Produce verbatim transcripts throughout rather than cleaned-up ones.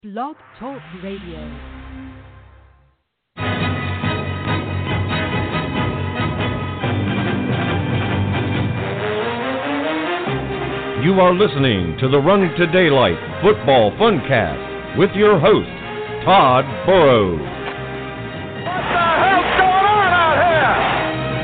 Blog Talk Radio. You are listening to the Run to Daylight Football Funcast with your host, Todd Burrows. What the hell's going on out here?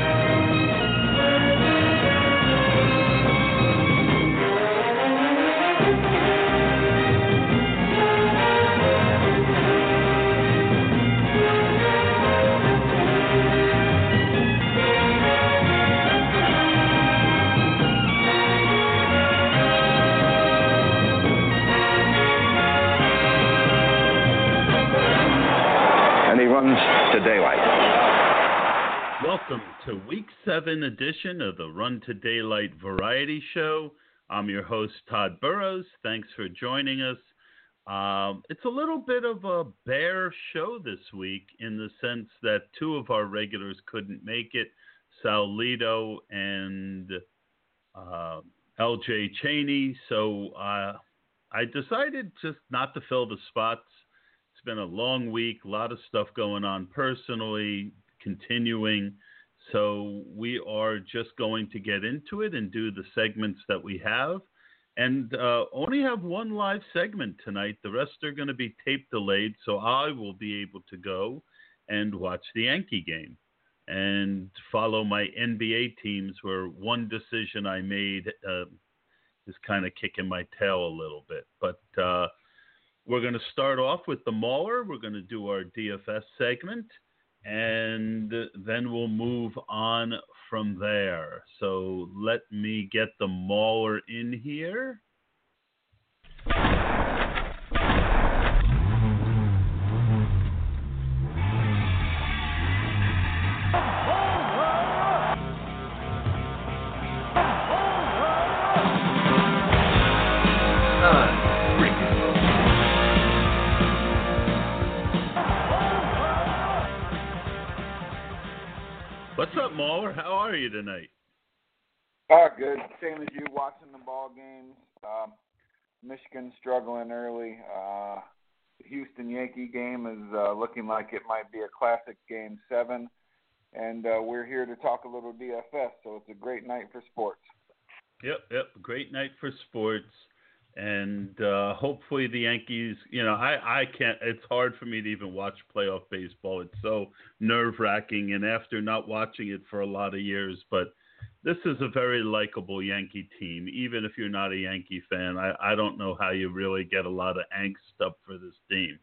To daylight. Welcome to week seven edition of the Run to Daylight Variety Show. I'm your host, Todd Burrows. Thanks for joining us. Um, it's a little bit of a bare show this week in the sense that two of our regulars couldn't make it, Sal Lito and uh, L J Cheney. So uh, I decided just not to fill the spots. It's been a long week, a lot of stuff going on personally, continuing. So we are just going to get into it and do the segments that we have. And uh, only have one live segment tonight. The rest are going to be tape delayed, so I will be able to go and watch the Yankee game and follow my N B A teams, where one decision I made uh, is kind of kicking my tail a little bit. But uh we're going to start off with the Mauler. We're going to do our D F S segment, and then we'll move on from there. So let me get the Mauler in here. What's up, Mauler? How are you tonight? Oh, good. Same as you, watching the ball games. Uh, Michigan struggling early. Uh, the Houston Yankee game is uh, looking like it might be a classic game seven. And uh, we're here to talk a little D F S, so it's a great night for sports. Yep, yep. Great night for sports. And uh, hopefully the Yankees, you know, I, I can't, it's hard for me to even watch playoff baseball. It's so nerve-wracking, and after not watching it for a lot of years, but this is a very likable Yankee team. Even if you're not a Yankee fan, I, I don't know how you really get a lot of angst up for this team.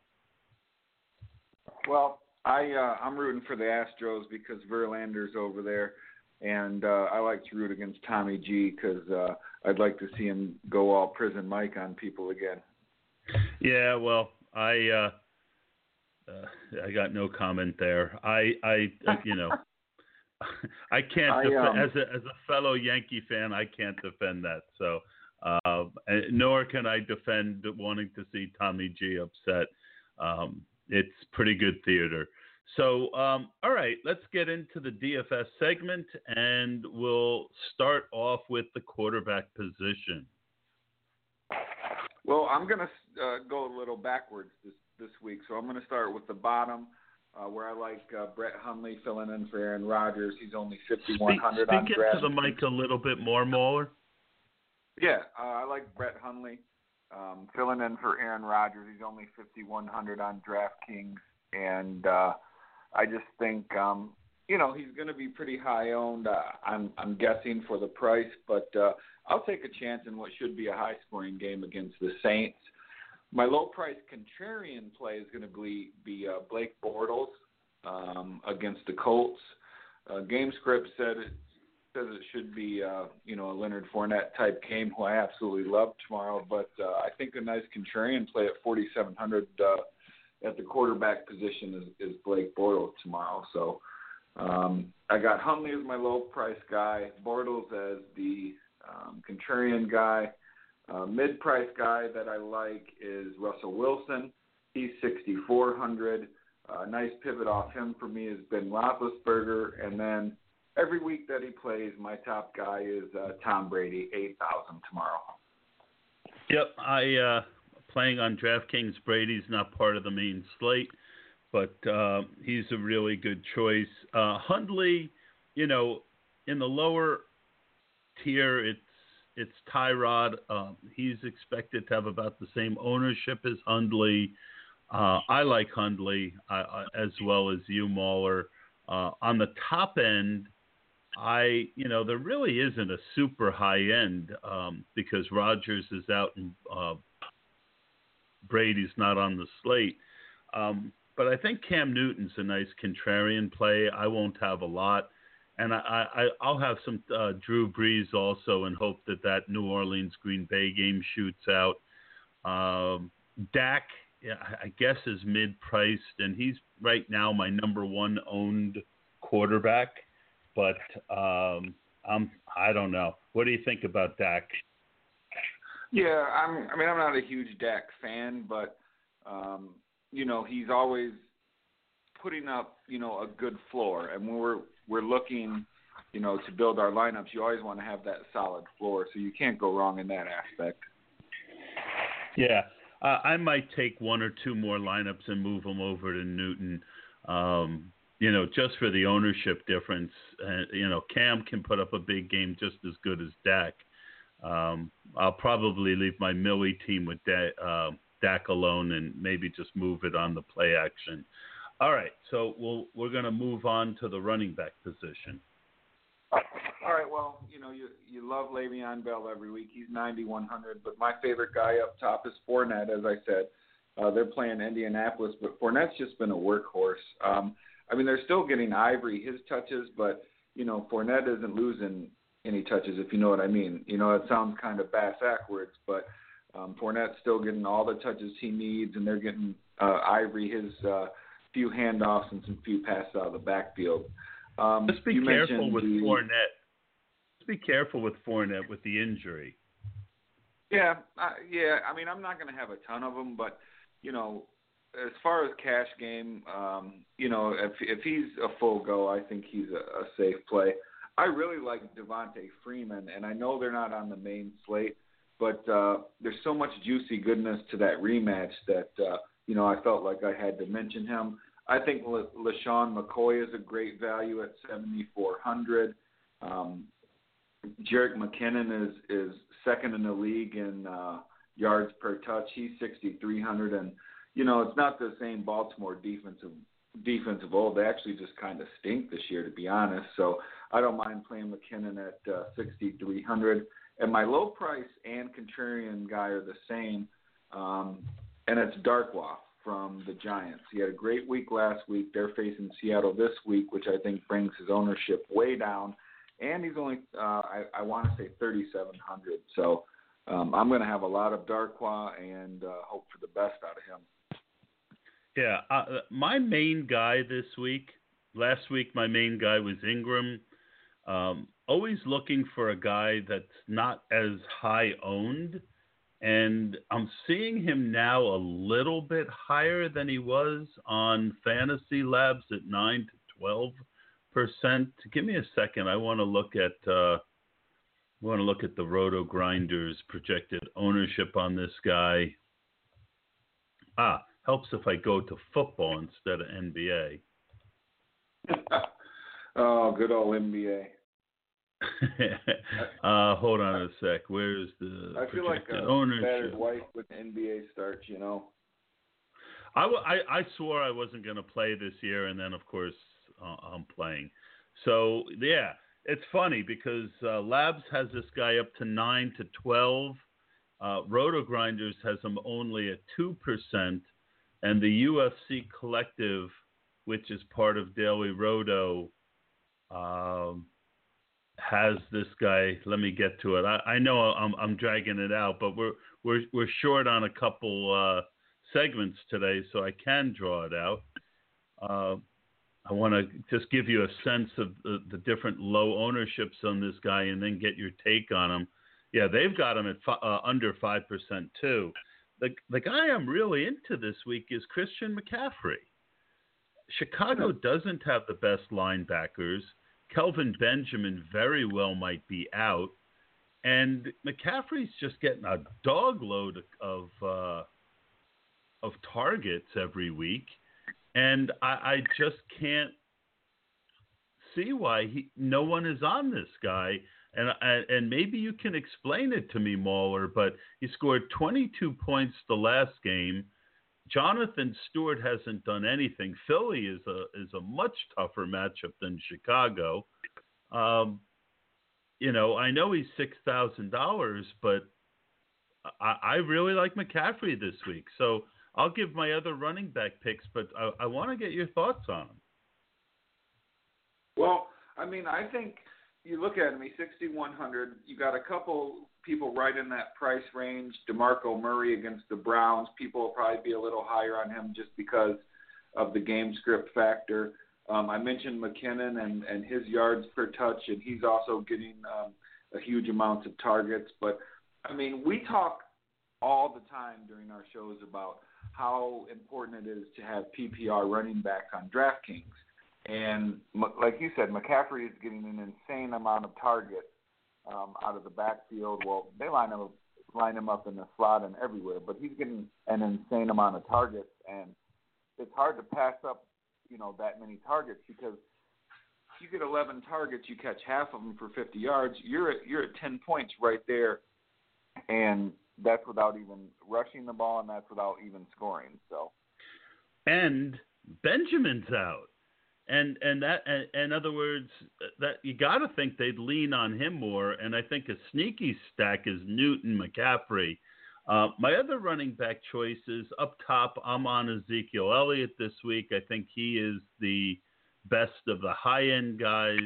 Well, I, uh, I'm rooting for the Astros because Verlander's over there. And uh, I like to root against Tommy G because uh, I'd like to see him go all prison Mike on people again. Yeah, well, I uh, uh, I got no comment there. I, I uh, you know, I can't I, def- um, as a as a fellow Yankee fan, I can't defend that. So, uh, nor can I defend wanting to see Tommy G upset. Um, it's pretty good theater. So, um, all right, let's get into the D F S segment, and we'll start off with the quarterback position. Well, I'm going to uh, go a little backwards this, this week. So I'm going to start with the bottom, uh, where I like uh, Brett Hundley filling in for Aaron Rodgers. He's only fifty-one hundred Speak, on speak draft. into the mic a little bit more, Mauler. Yeah, uh, I like Brett Hundley um, filling in for Aaron Rodgers. He's only fifty-one hundred on DraftKings, and uh, I just think, um, you know, he's going to be pretty high owned. Uh, I'm, I'm guessing for the price, but uh, I'll take a chance in what should be a high scoring game against the Saints. My low price contrarian play is going to be, be uh, Blake Bortles um, against the Colts. Uh, Game Script said it says it should be, uh, you know, a Leonard Fournette type game, who I absolutely love tomorrow. But uh, I think a nice contrarian play at forty-seven hundred uh, at the quarterback position is, is Blake Bortles tomorrow. So um, I got Hundley as my low price guy, Bortles as the um, contrarian guy. Uh, mid price guy that I like is Russell Wilson. He's sixty-four hundred. A uh, nice pivot off him for me has been Roethlisberger, and then every week that he plays, my top guy is uh, Tom Brady, eight thousand tomorrow. Yep, I uh, playing on DraftKings. Brady's not part of the main slate, but uh, he's a really good choice. Uh, Hundley, you know, in the lower tier, it's it's Tyrod. Uh, he's expected to have about the same ownership as Hundley. Uh, I like Hundley uh, uh, as well as you, Mauler. Uh, on the top end, I, you know, there really isn't a super high end um, because Rodgers is out and uh, Brady's not on the slate. Um, but I think Cam Newton's a nice contrarian play. I won't have a lot. And I, I, I'll have some uh, Drew Brees also and hope that that New Orleans Green Bay game shoots out. Um, Dak, yeah, I guess, is mid-priced, and he's right now my number one owned quarterback. But um, I'm, I don't know. What do you think about Dak? Yeah, I'm, I mean, I'm not a huge Dak fan, but, um, you know, he's always putting up, you know, a good floor. And when we're we're looking, you know, to build our lineups, you always want to have that solid floor, so you can't go wrong in that aspect. Yeah, uh, I might take one or two more lineups and move them over to Newton, um, you know, just for the ownership difference. Uh, you know, Cam can put up a big game just as good as Dak. Um, I'll probably leave my Millie team with da- uh, Dak alone and maybe just move it on the play action. All right, so we'll, we're going to move on to the running back position. All right, well, you know, you you love Le'Veon Bell every week. He's ninety-one hundred, but my favorite guy up top is Fournette, as I said. Uh, they're playing Indianapolis, but Fournette's just been a workhorse. Um, I mean, they're still getting Ivory his touches, but, you know, Fournette isn't losing any touches, if you know what I mean. You know, it sounds kind of bass-backwards, but um, Fournette's still getting all the touches he needs, and they're getting uh, Ivory his uh, – few handoffs and some few passes out of the backfield. Um, Just be you careful with the, Fournette. Just be careful with Fournette with the injury. Yeah, uh, yeah. I mean, I'm not going to have a ton of them, but you know, as far as cash game, um, you know, if if he's a full go, I think he's a, a safe play. I really like Devontae Freeman, and I know they're not on the main slate, but uh, there's so much juicy goodness to that rematch that uh, you know I felt like I had to mention him. I think La- LaShawn McCoy is a great value at seventy-four hundred. Um, Jerick McKinnon is, is second in the league in uh, yards per touch. He's sixty-three hundred, and you know it's not the same Baltimore defensive defensive old. They actually just kind of stink this year, to be honest. So I don't mind playing McKinnon at uh, sixty-three hundred. And my low price and contrarian guy are the same, um, and it's Darkwa from the Giants. He had a great week last week. They're facing Seattle this week, which I think brings his ownership way down. And he's only, uh, I, I want to say thirty-seven hundred. So um, I'm going to have a lot of Darkwa and uh, hope for the best out of him. Yeah, uh, my main guy this week, last week my main guy was Ingram. Um, always looking for a guy that's not as high owned. And I'm seeing him now a little bit higher than he was on Fantasy Labs at nine to twelve percent. Give me a second. I want to look at uh, I want to look at the Roto Grinders projected ownership on this guy. Ah, helps if I go to football instead of N B A. Oh, good old N B A. uh, hold on a sec. Where's the I feel like a ownership? battered wife with N B A starts, you know. I, w- I, I swore I wasn't going to play this year, and then, of course, uh, I'm playing. So, yeah, it's funny because uh, Labs has this guy up to nine to twelve. Uh, Roto Grinders has him only at two percent. And the U F C Collective, which is part of Daily Roto, um, has this guy. Let me get to it. I, I know I'm, I'm dragging it out, but we're we're we're short on a couple uh, segments today, so I can draw it out. Uh, I want to just give you a sense of the, the different low ownerships on this guy, and then get your take on him. Yeah, they've got him at fi- uh, under five percent too. The the guy I'm really into this week is Christian McCaffrey. Chicago doesn't have the best linebackers. Kelvin Benjamin very well might be out. And McCaffrey's just getting a dog load of uh, of targets every week, and I, I just can't see why he, no one is on this guy. And and maybe you can explain it to me, Mauler, but he scored twenty-two points the last game. Jonathan Stewart hasn't done anything. Philly is a is a much tougher matchup than Chicago. Um, you know, I know he's six thousand dollars, but I, I really like McCaffrey this week. So I'll give my other running back picks, but I, I want to get your thoughts on him. Well, I mean, I think you look at him, he's sixty-one hundred. You got a couple people right in that price range. DeMarco Murray against the Browns. People will probably be a little higher on him just because of the game script factor. Um, I mentioned McKinnon and, and his yards per touch, and he's also getting um, a huge amount of targets. But, I mean, we talk all the time during our shows about how important it is to have P P R running back on DraftKings. And like you said, McCaffrey is getting an insane amount of targets um, out of the backfield. Well, they line him, line him up in the slot and everywhere, but he's getting an insane amount of targets. And it's hard to pass up, you know, that many targets because if you get eleven targets, you catch half of them for fifty yards, you're at, you're at ten points right there. And that's without even rushing the ball, and that's without even scoring. So, and Benjamin's out. And and that, and, in other words, that you got to think they'd lean on him more. And I think a sneaky stack is Newton McCaffrey. Uh, my other running back choices up top, I'm on Ezekiel Elliott this week. I think he is the best of the high end guys.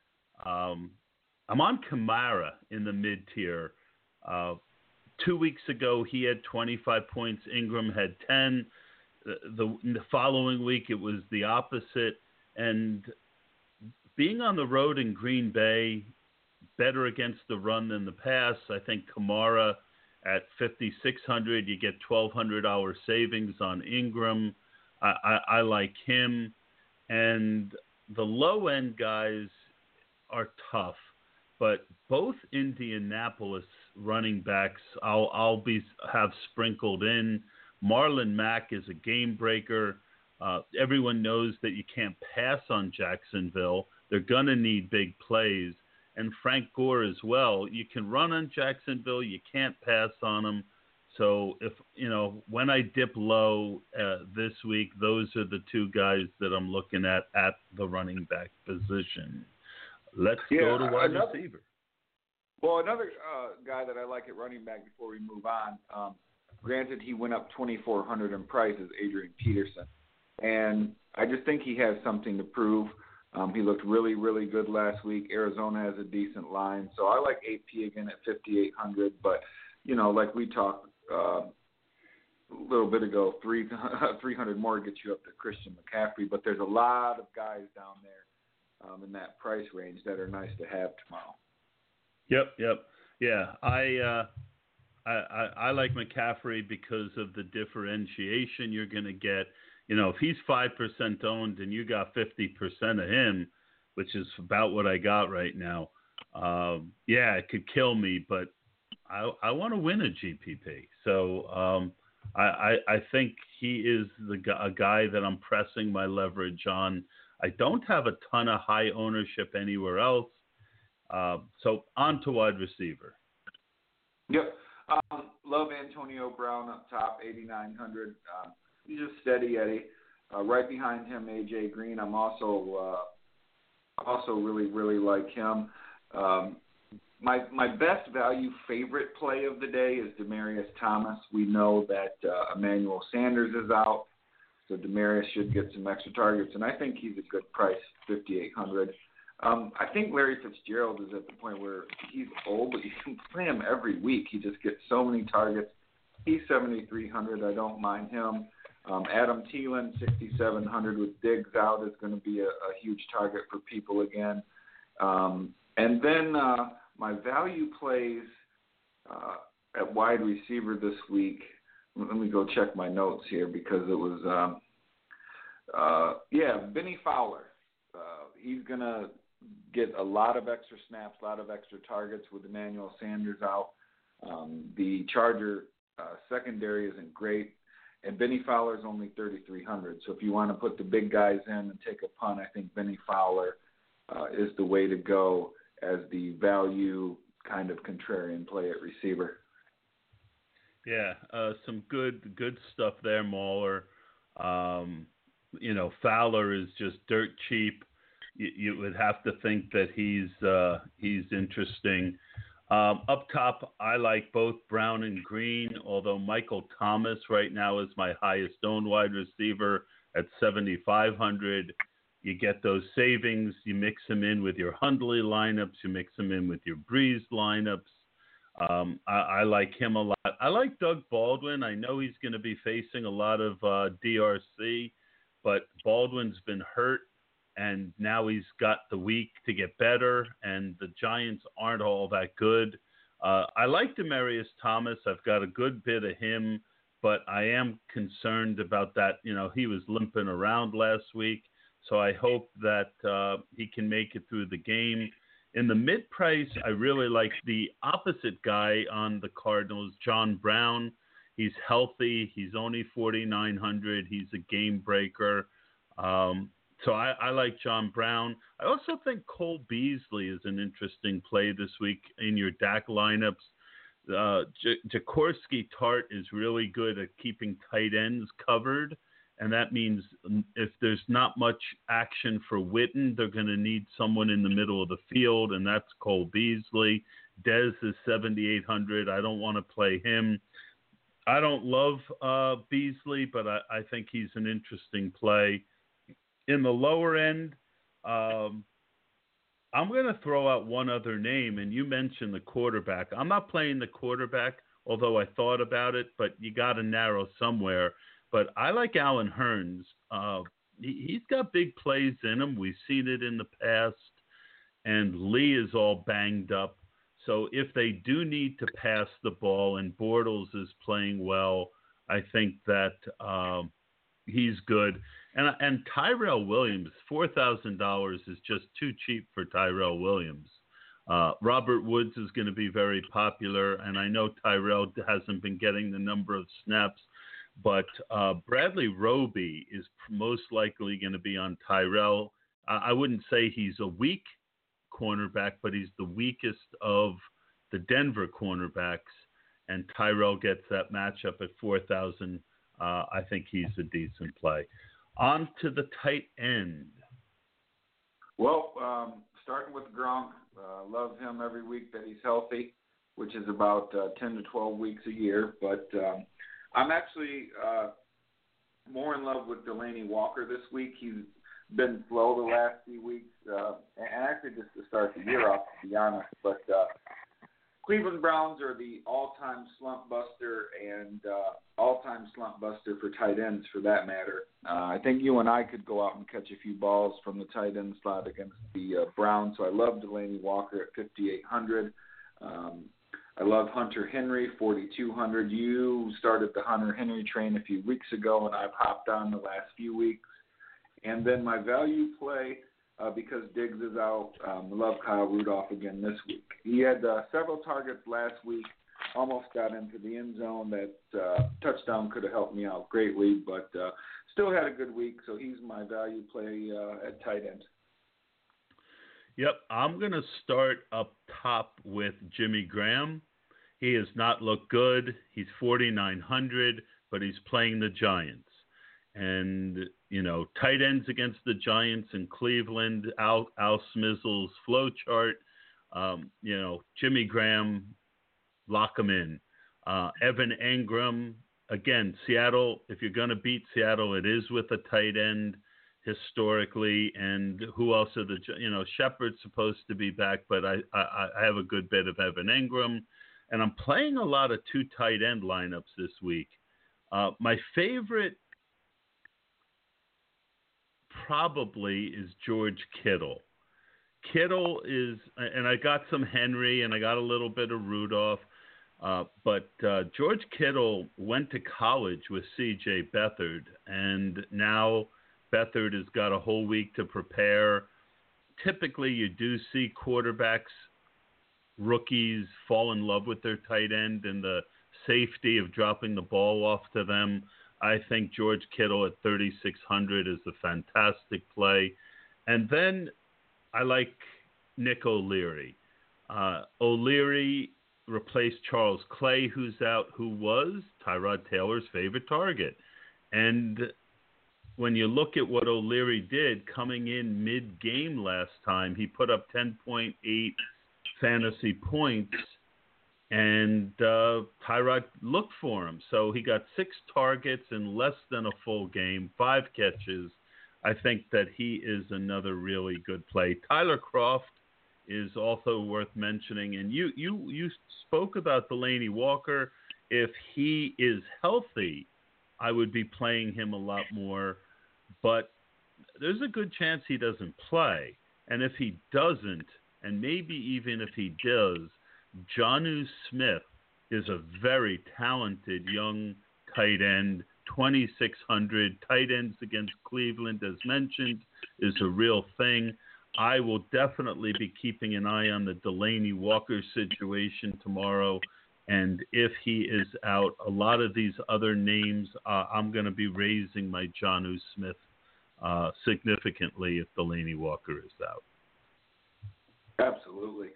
Um, I'm on Kamara in the mid tier. Uh, two weeks ago, he had twenty-five points. Ingram had ten. The, the, the following week, it was the opposite. And being on the road in Green Bay, better against the run than the pass. I think Kamara at fifty-six hundred, you get twelve hundred dollars savings on Ingram. I, I, I like him. And the low-end guys are tough. But both Indianapolis running backs I'll, I'll be have sprinkled in. Marlon Mack is a game breaker. Uh, everyone knows that you can't pass on Jacksonville. They're going to need big plays. And Frank Gore as well. You can run on Jacksonville. You can't pass on them. So, if you know, when I dip low uh, this week, those are the two guys that I'm looking at at the running back position. Let's yeah, go to wide another, receiver. Well, another uh, guy that I like at running back before we move on, um, granted he went up twenty-four hundred in price, is Adrian Peterson. And I just think he has something to prove. Um, he looked really, really good last week. Arizona has a decent line. So I like A P again at fifty-eight hundred. But, you know, like we talked uh, a little bit ago, three, three hundred more gets you up to Christian McCaffrey. But there's a lot of guys down there um, in that price range that are nice to have tomorrow. Yep, yep. Yeah, I, uh, I, I, I like McCaffrey because of the differentiation you're going to get. You know, if he's five percent owned and you got fifty percent of him, which is about what I got right now, um, yeah, it could kill me, but I, I want to win a G P P. So um, I, I, I think he is the a guy that I'm pressing my leverage on. I don't have a ton of high ownership anywhere else. Uh, so on to wide receiver. Yep. Um, love Antonio Brown up top, eighty-nine hundred. Uh, He's just steady Eddie. Uh, right behind him, A J Green. I'm also uh, also really really like him. Um, my my best value favorite play of the day is Demaryius Thomas. We know that uh, Emmanuel Sanders is out, so Demaryius should get some extra targets, and I think he's a good price, fifty-eight hundred. Um, I think Larry Fitzgerald is at the point where he's old, but you can play him every week. He just gets so many targets. He's seventy-three hundred. I don't mind him. Um, Adam Thielen, sixty-seven hundred with Diggs out, is going to be a, a huge target for people again. Um, and then uh, my value plays uh, at wide receiver this week. Let me go check my notes here because it was, um, uh, yeah, Benny Fowler. Uh, he's going to get a lot of extra snaps, a lot of extra targets with Emmanuel Sanders out. Um, the Charger uh, secondary isn't great. and Benny Fowler's only thirty-three hundred. So if you want to put the big guys in and take a punt, I think Benny Fowler uh, is the way to go as the value kind of contrarian play at receiver. Yeah, uh, some good good stuff there, Mauler. Um, you know, Fowler is just dirt cheap. You, you would have to think that he's uh, he's interesting. Um, up top, I like both Brown and Green, although Michael Thomas right now is my highest owned wide receiver at seventy-five hundred. You get those savings. You mix them in with your Hundley lineups. You mix them in with your Breeze lineups. Um, I, I like him a lot. I like Doug Baldwin. I know he's going to be facing a lot of uh, D R C, but Baldwin's been hurt, and now he's got the week to get better, and the Giants aren't all that good. Uh, I like Demaryius Thomas. I've got a good bit of him, but I am concerned about that. You know, he was limping around last week, so I hope that uh, he can make it through the game. In the mid-price, I really like the opposite guy on the Cardinals, John Brown. He's healthy. He's only forty-nine hundred. He's a game breaker. Um, so I, I like John Brown. I also think Cole Beasley is an interesting play this week in your D A C lineups. Uh, J- Jaworski Tart is really good at keeping tight ends covered. And that means if there's not much action for Witten, they're going to need someone in the middle of the field, and that's Cole Beasley. Dez is seventy-eight hundred. I don't want to play him. I don't love uh, Beasley, but I, I think he's an interesting play. In the lower end, um, I'm going to throw out one other name, and you mentioned the quarterback. I'm not playing the quarterback, although I thought about it, but you got to narrow somewhere. But I like Alan Hearns. Uh, he, he's got big plays in him. We've seen it in the past. And Lee is all banged up. So if they do need to pass the ball and Bortles is playing well, I think that um, he's good. And, and Tyrell Williams, four thousand dollars is just too cheap for Tyrell Williams. Uh, Robert Woods is going to be very popular, and I know Tyrell hasn't been getting the number of snaps. But uh, Bradley Roby is most likely going to be on Tyrell. I, I wouldn't say he's a weak cornerback, but he's the weakest of the Denver cornerbacks. And Tyrell gets that matchup at four thousand. Uh, I think he's a decent play. On to the tight end. Well, um, starting with Gronk, uh, love him every week that he's healthy, which is about uh, ten to twelve weeks a year. But um, I'm actually uh, more in love with Delaney Walker this week. He's been slow the last few weeks, uh, and actually just to start the year off, to be honest. But uh, Cleveland Browns are the all-time slump buster and uh, all-time slump buster for tight ends, for that matter. Uh, I think you and I could go out and catch a few balls from the tight end slot against the uh, Browns. So I love Delaney Walker at fifty-eight hundred. Um, I love Hunter Henry, forty-two hundred. You started the Hunter Henry train a few weeks ago, and I've hopped on the last few weeks. And then my value play, uh, because Diggs is out, um, I love Kyle Rudolph again this week. He had uh, several targets last week, almost got into the end zone. That uh, touchdown could have helped me out greatly, but uh, still had a good week, so he's my value play uh, at tight end. Yep, I'm going to start up top with Jimmy Graham. He has not looked good. He's forty-nine hundred, but he's playing the Giants. And, you know, tight ends against the Giants in Cleveland, Al, Al Smizzle's flow chart. Um, you know, Jimmy Graham, lock him in. Uh, Evan Engram, again, Seattle, if you're going to beat Seattle, it is with a tight end historically. And who else are the, you know, Shepard's supposed to be back, but I, I, I have a good bit of Evan Engram. And I'm playing a lot of two tight end lineups this week. Uh, my favorite probably is George Kittle. Kittle is, and I got some Henry and I got a little bit of Rudolph, uh, but uh, George Kittle went to college with C J Beathard, and now Beathard has got a whole week to prepare. Typically, you do see quarterbacks, rookies fall in love with their tight end and the safety of dropping the ball off to them. I think George Kittle at thirty-six hundred is a fantastic play. And then I like Nick O'Leary. Uh, O'Leary replaced Charles Clay, who's out, who was Tyrod Taylor's favorite target. And when you look at what O'Leary did coming in mid-game last time, he put up ten point eight fantasy points, and uh, Tyrod looked for him. So he got six targets in less than a full game, five catches. I think that he is another really good play. Tyler Kroft is also worth mentioning. And you, you, you spoke about Delanie Walker. If he is healthy, I would be playing him a lot more. But there's a good chance he doesn't play. And if he doesn't, and maybe even if he does, Jonnu Smith is a very talented young tight end, twenty-six hundred. Tight ends against Cleveland, as mentioned, is a real thing. I will definitely be keeping an eye on the Delanie Walker situation tomorrow. And if he is out, a lot of these other names, uh, I'm going to be raising my Jonnu Smith uh, significantly if Delanie Walker is out. Absolutely.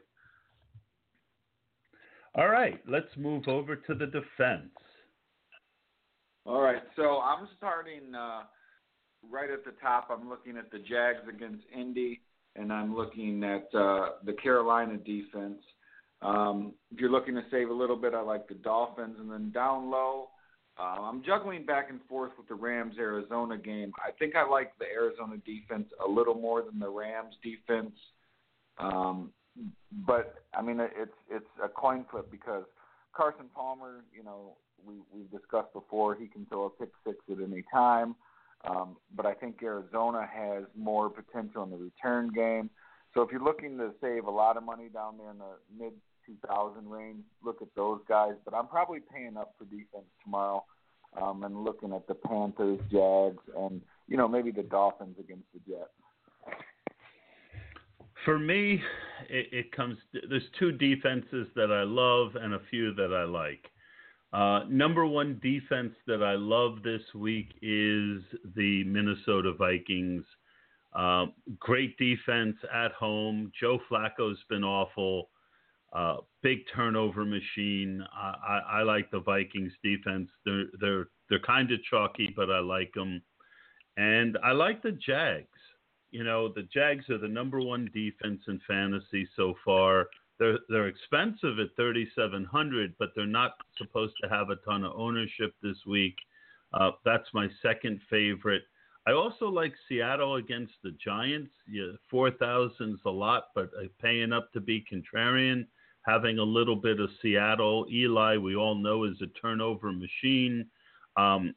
All right, let's move over to the defense. All right, so I'm starting uh, right at the top. I'm looking at the Jags against Indy, and I'm looking at uh, the Carolina defense. Um, if you're looking to save a little bit, I like the Dolphins. And then down low, uh, I'm juggling back and forth with the Rams-Arizona game. I think I like the Arizona defense a little more than the Rams defense. Um, but, I mean, it's it's a coin flip because Carson Palmer, you know, we, we've discussed before, he can throw a pick six at any time. Um, but I think Arizona has more potential in the return game. So if you're looking to save a lot of money down there in the mid two thousand range, look at those guys. But I'm probably paying up for defense tomorrow um, and looking at the Panthers, Jags, and, you know, maybe the Dolphins against the Jets. For me, it, it comes – there's two defenses that I love and a few that I like. Uh, number one defense that I love this week is the Minnesota Vikings. Uh, great defense at home. Joe Flacco's been awful. Uh, big turnover machine. I, I, I like the Vikings defense. They're they're they're kind of chalky, but I like them. And I like the Jags. You know, the Jags are the number one defense in fantasy so far. They're they're expensive at thirty-seven hundred, but they're not supposed to have a ton of ownership this week. Uh, that's my second favorite. I also like Seattle against the Giants. Yeah, four thousand is a lot, but paying up to be contrarian, having a little bit of Seattle. Eli, we all know, is a turnover machine. Um,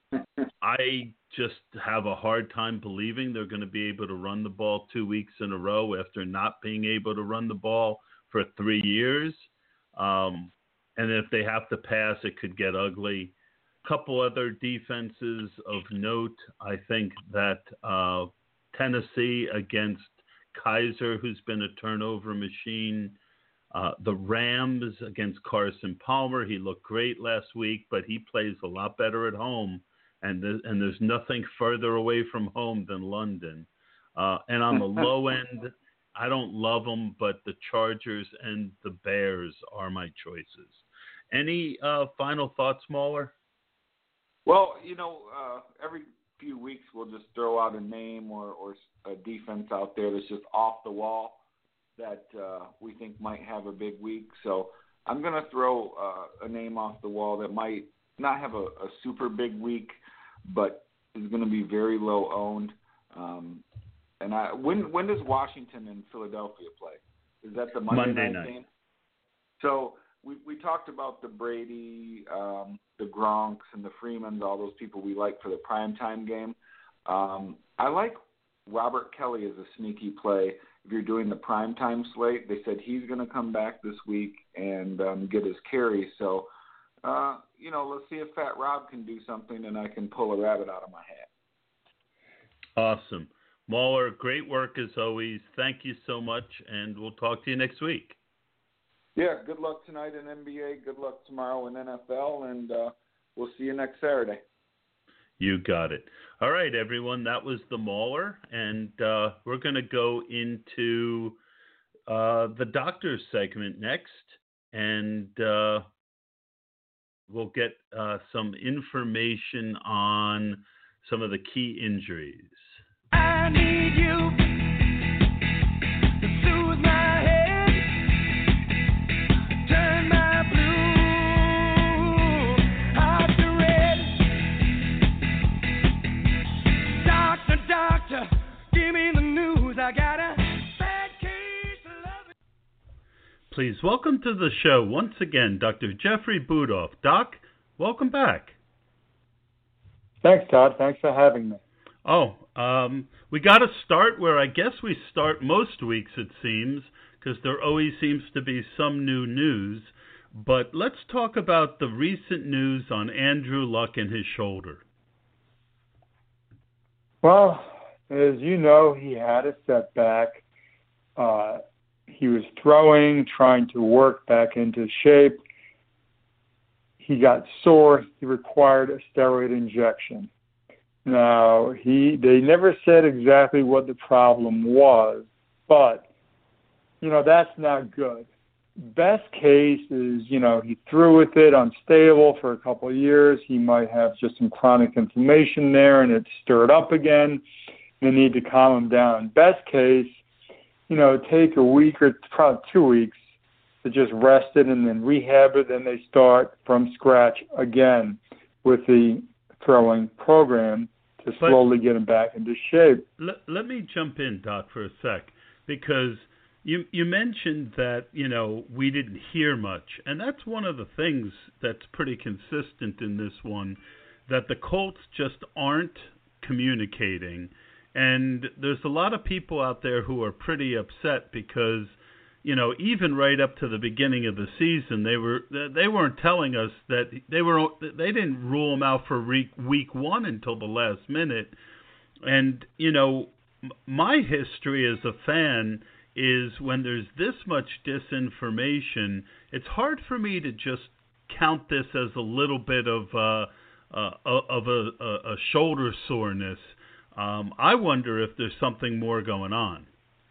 I just have a hard time believing they're going to be able to run the ball two weeks in a row after not being able to run the ball for three years. Um, and if they have to pass, it could get ugly. Couple other defenses of note. I think that uh, Tennessee against Kaiser, who's been a turnover machine. Uh, the Rams against Carson Palmer. He looked great last week, but he plays a lot better at home. And, th- and there's nothing further away from home than London. Uh, and on the low end, I don't love them, but the Chargers and the Bears are my choices. Any uh, final thoughts, Mauler? Well, you know, uh, every few weeks we'll just throw out a name or, or a defense out there that's just off the wall that uh, we think might have a big week. So I'm going to throw uh, a name off the wall that might not have a, a super big week, but is going to be very low owned. Um, and I, when when does Washington and Philadelphia play? Is that the Monday, Monday night, night game? So we we talked about the Brady, um, the Gronks, and the Freemans, all those people we like for the primetime game. Um, I like Robert Kelly as a sneaky play. If you're doing the primetime slate, they said he's going to come back this week and um, get his carry. So, uh, you know, let's see if Fat Rob can do something and I can pull a rabbit out of my hat. Awesome. Mauler, great work as always. Thank you so much, and we'll talk to you next week. Yeah, good luck tonight in N B A. Good luck tomorrow in N F L, and uh, we'll see you next Saturday. You got it. All right, everyone, that was the Mauler, and uh, we're going to go into uh, the doctor's segment next, and uh, we'll get uh, some information on some of the key injuries. I need you to soothe my head, turn my blue heart to red. Doctor, doctor, give me the news. I got a bad case of love. Please welcome to the show once again, Doctor Jeffrey Budoff. Doc, welcome back. Thanks, Todd. Thanks for having me. Oh, um, we got to start where I guess we start most weeks, it seems, because there always seems to be some new news. But let's talk about the recent news on Andrew Luck and his shoulder. Well, as you know, he had a setback. Uh, he was throwing, trying to work back into shape. He got sore. He required a steroid injection. Now, he they never said exactly what the problem was, but, you know, that's not good. Best case is, you know, he threw with it unstable for a couple of years. He might have just some chronic inflammation there, and it stirred up again. They need to calm him down. Best case, you know, take a week or probably two weeks to just rest it and then rehab it. Then they start from scratch again with the throwing program to But slowly get him back into shape. Let, let me jump in, Doc, for a sec, because you you mentioned that, you know, we didn't hear much, and that's one of the things that's pretty consistent in this one, that the Colts just aren't communicating, and there's a lot of people out there who are pretty upset because, you know, even right up to the beginning of the season, they were they weren't telling us that they were they didn't rule him out for week week one until the last minute. And you know, my history as a fan is when there's this much disinformation, it's hard for me to just count this as a little bit of uh, uh, of a, a, a shoulder soreness. Um, I wonder if there's something more going on.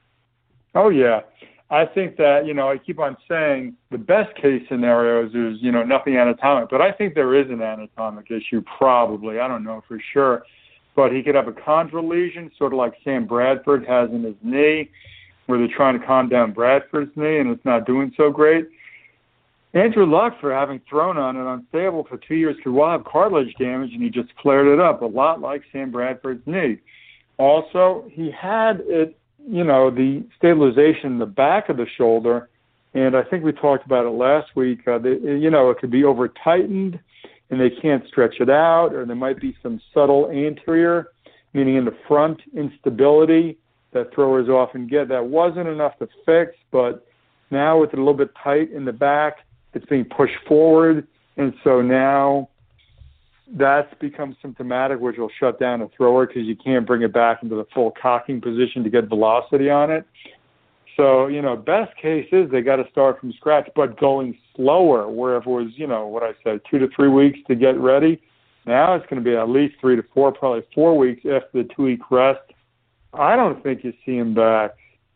Oh yeah. I think that, you know, I keep on saying the best case scenario is there's, you know, nothing anatomic, but I think there is an anatomic issue probably. I don't know for sure. But he could have a chondral lesion, sort of like Sam Bradford has in his knee, where they're trying to calm down Bradford's knee and it's not doing so great. Andrew Luck, for having thrown on it unstable for two years, could well have cartilage damage, and he just flared it up, a lot like Sam Bradford's knee. Also, he had it, you know, the stabilization in the back of the shoulder, and I think we talked about it last week. Uh, they, you know, it could be over tightened, and they can't stretch it out, or there might be some subtle anterior, meaning in the front instability that throwers often get. That wasn't enough to fix, but now with it a little bit tight in the back, it's being pushed forward, and so now that's become symptomatic, which will shut down a thrower because you can't bring it back into the full cocking position to get velocity on it. So, you know, best case is they got to start from scratch, but going slower, where if it was, you know, what I said, two to three weeks to get ready, now it's going to be at least three to four, probably four weeks after the two-week rest. I don't think you see him back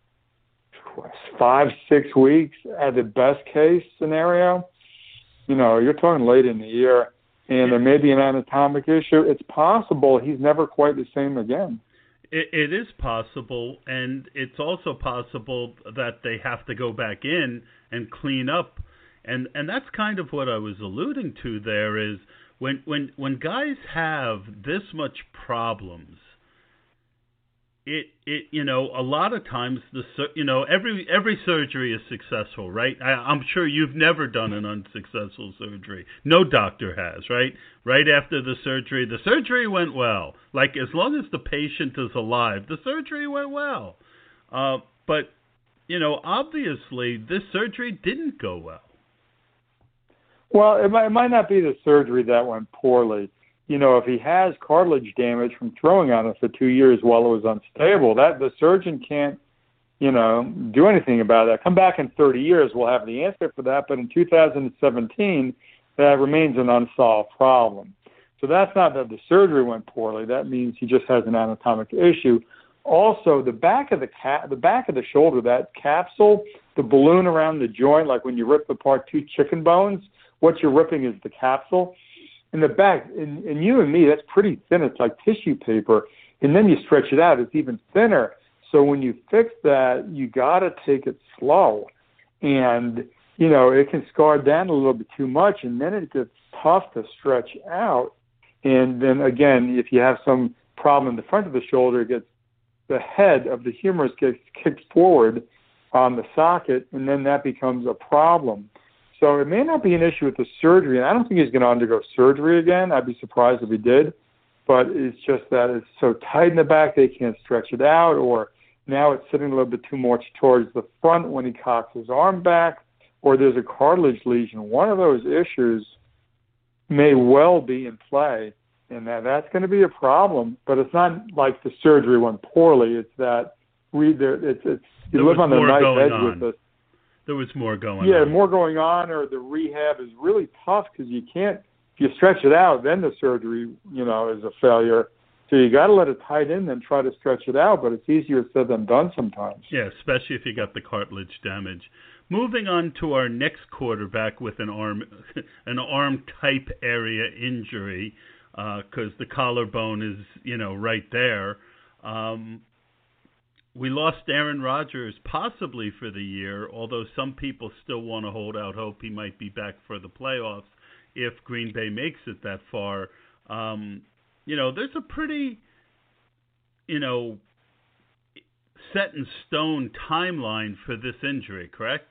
five, six weeks at the best case scenario. You know, you're talking late in the year. And there may be an anatomic issue. It's possible he's never quite the same again. It, it is possible, and it's also possible that they have to go back in and clean up. And and that's kind of what I was alluding to there is when when, when guys have this much problems, It, it, you know, a lot of times the, you know, every every surgery is successful, right? I, I'm sure you've never done an unsuccessful surgery. No doctor has, right? Right after the surgery, the surgery went well. Like as long as the patient is alive, the surgery went well. Uh, but, you know, obviously this surgery didn't go well. Well, it might, it might not be the surgery that went poorly. You know, if he has cartilage damage from throwing on it for two years while it was unstable, that the surgeon can't, you know, do anything about that. Come back in thirty years, we'll have the answer for that. But in two thousand seventeen, that remains an unsolved problem. So that's not that the surgery went poorly. That means he just has an anatomic issue. Also, the back of the ca- the back of the shoulder, that capsule, the balloon around the joint, like when you rip apart two chicken bones, what you're ripping is the capsule. In the back, in, in you and me, that's pretty thin. It's like tissue paper. And then you stretch it out, it's even thinner. So when you fix that, you got to take it slow. And, you know, it can scar down a little bit too much, and then it gets tough to stretch out. And then, again, if you have some problem in the front of the shoulder, it gets the head of the humerus gets kicked forward on the socket, and then that becomes a problem. So it may not be an issue with the surgery, and I don't think he's going to undergo surgery again. I'd be surprised if he did. But it's just that it's so tight in the back they can't stretch it out, or now it's sitting a little bit too much towards the front when he cocks his arm back, or there's a cartilage lesion. One of those issues may well be in play, and that, that's going to be a problem. But it's not like the surgery went poorly. It's that we there. It's, it's you there live on the knife edge on. with us. There was more going yeah, on. Yeah, more going on, or the rehab is really tough because you can't. If you stretch it out, then the surgery, you know, is a failure. So you got to let it tight in, then try to stretch it out. But it's easier said than done sometimes. Yeah, especially if you got the cartilage damage. Moving on to our next quarterback with an arm, an arm type area injury, because uh, the collarbone is, you know, right there. Um, we lost Aaron Rodgers possibly for the year, although some people still want to hold out hope he might be back for the playoffs if Green Bay makes it that far. Um, you know, there's a pretty, you know, set in stone timeline for this injury, correct?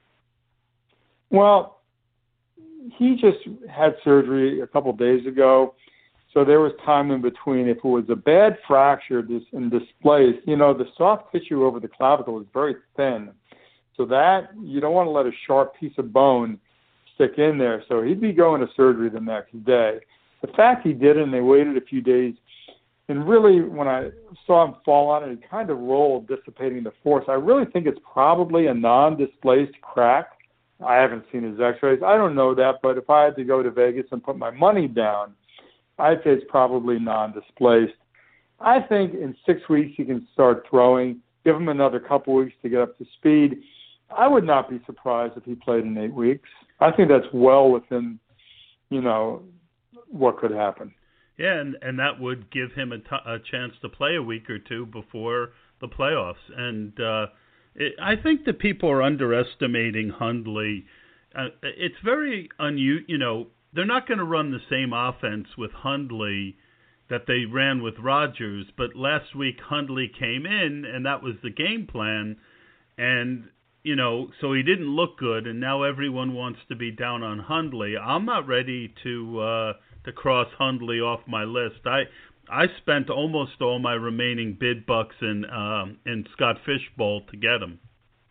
Well, he just had surgery a couple of days ago, so there was time in between. If it was a bad fracture and displaced, you know, the soft tissue over the clavicle is very thin, so that you don't want to let a sharp piece of bone stick in there. So he'd be going to surgery the next day. The fact he did it and they waited a few days, and really when I saw him fall on it, he kind of rolled, dissipating the force. I really think it's probably a non-displaced crack. I haven't seen his x-rays. I don't know that, but if I had to go to Vegas and put my money down, I'd say it's probably non-displaced. I think in six weeks he can start throwing. Give him another couple weeks to get up to speed. I would not be surprised if he played in eight weeks. I think that's well within, you know, what could happen. Yeah, and, and that would give him a, t- a chance to play a week or two before the playoffs. And uh, it, I think that people are underestimating Hundley. Uh, it's very unusual, you know, they're not going to run the same offense with Hundley that they ran with Rodgers, but last week Hundley came in, and that was the game plan, and, you know, so he didn't look good, and now everyone wants to be down on Hundley. I'm not ready to uh, to cross Hundley off my list. I I spent almost all my remaining bid bucks in, um, in Scott Fishbowl to get him.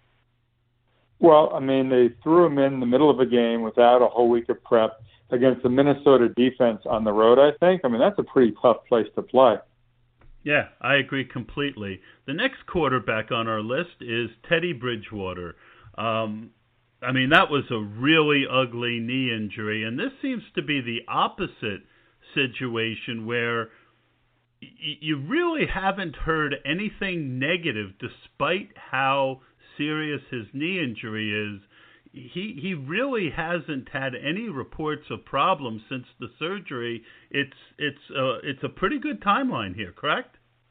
Well, I mean, they threw him in the middle of a game without a whole week of prep against the Minnesota defense on the road, I think. I mean, that's a pretty tough place to play. Yeah, I agree completely. The next quarterback on our list is Teddy Bridgewater. Um, I mean, that was a really ugly knee injury, and this seems to be the opposite situation where y- you really haven't heard anything negative despite how serious his knee injury is. He he really hasn't had any reports of problems since the surgery. It's it's uh, it's a pretty good timeline here, correct?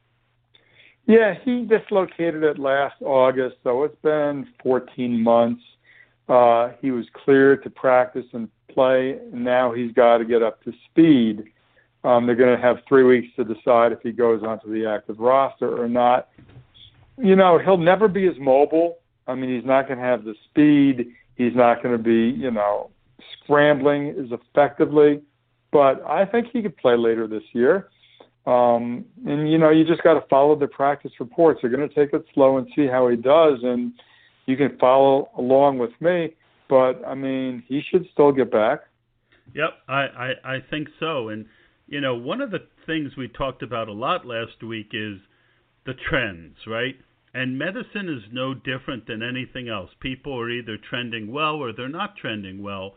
Yeah, he dislocated it last August, so it's been fourteen months. Uh, he was cleared to practice and play, and now he's got to get up to speed. Um, they're going to have three weeks to decide if he goes onto the active roster or not. You know, he'll never be as mobile. I mean, he's not going to have the speed. He's not going to be, you know, scrambling as effectively. But I think he could play later this year. Um, and, you know, you just got to follow the practice reports. They're going to take it slow and see how he does. And you can follow along with me. But, I mean, he should still get back. Yep, I, I, I think so. And, you know, one of the things we talked about a lot last week is the trends, right? And medicine is no different than anything else. People are either trending well or they're not trending well.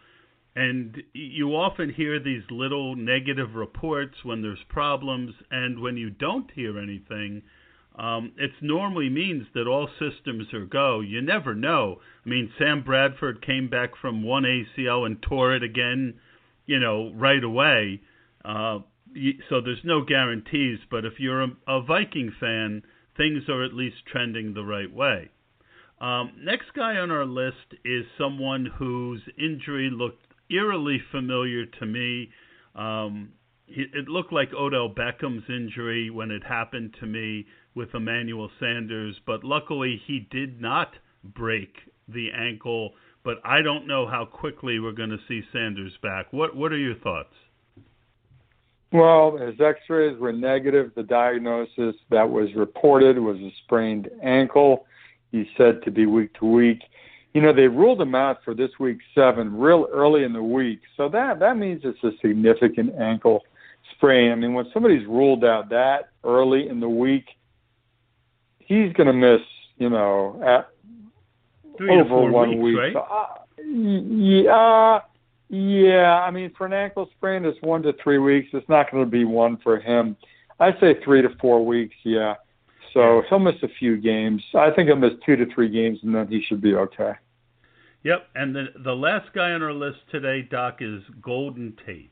And you often hear these little negative reports when there's problems, and when you don't hear anything, um, it normally means that all systems are go. You never know. I mean, Sam Bradford came back from one A C L and tore it again, you know, right away. Uh, so there's no guarantees, but if you're a, a Viking fan, things are at least trending the right way. Um, next guy on our list is someone whose injury looked eerily familiar to me. Um, it looked like Odell Beckham's injury when it happened to me with Emmanuel Sanders, but luckily he did not break the ankle, but I don't know how quickly we're going to see Sanders back. What What are your thoughts? Well, his x-rays were negative. The diagnosis that was reported was a sprained ankle. He's said to be week to week. You know, they ruled him out for this week seven real early in the week. So that, that means it's a significant ankle sprain. I mean, when somebody's ruled out that early in the week, he's going to miss, you know, at Three over to four one weeks, week. right? So, uh, yeah, yeah. I mean, for an ankle sprain, it's one to three weeks. It's not going to be one for him. I'd say three to four weeks, yeah. So he'll miss a few games. I think he'll miss two to three games, and then he should be okay. Yep, and the the last guy on our list today, Doc, is Golden Tate.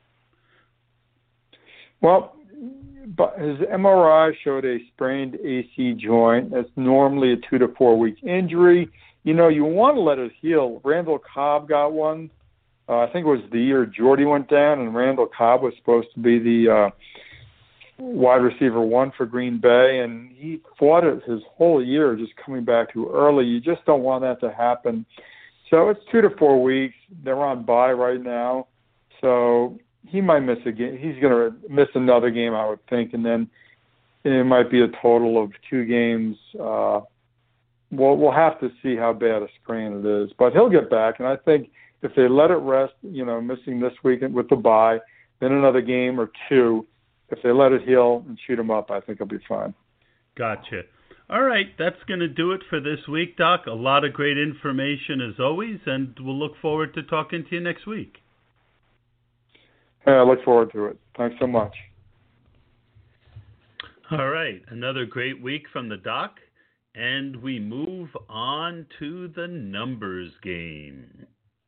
Well, but his M R I showed a sprained A C joint. That's normally a two to four week injury. You know, you want to let it heal. Randall Cobb got one. Uh, I think it was the year Jordy went down, and Randall Cobb was supposed to be the uh, wide receiver one for Green Bay, and he fought it his whole year just coming back too early. You just don't want that to happen. So it's two to four weeks. They're on bye right now. So he might miss a game. He's going to miss another game, I would think, and then it might be a total of two games. Uh, we'll, we'll have to see how bad a sprain it is. But he'll get back, and I think if they let it rest, you know, missing this weekend with the bye, then another game or two, if they let it heal and shoot him up, I think he'll be fine. Gotcha. All right, that's going to do it for this week, Doc. A lot of great information as always, and we'll look forward to talking to you next week. Yeah, I look forward to it. Thanks so much. All right, another great week from the Doc, and we move on to the numbers game.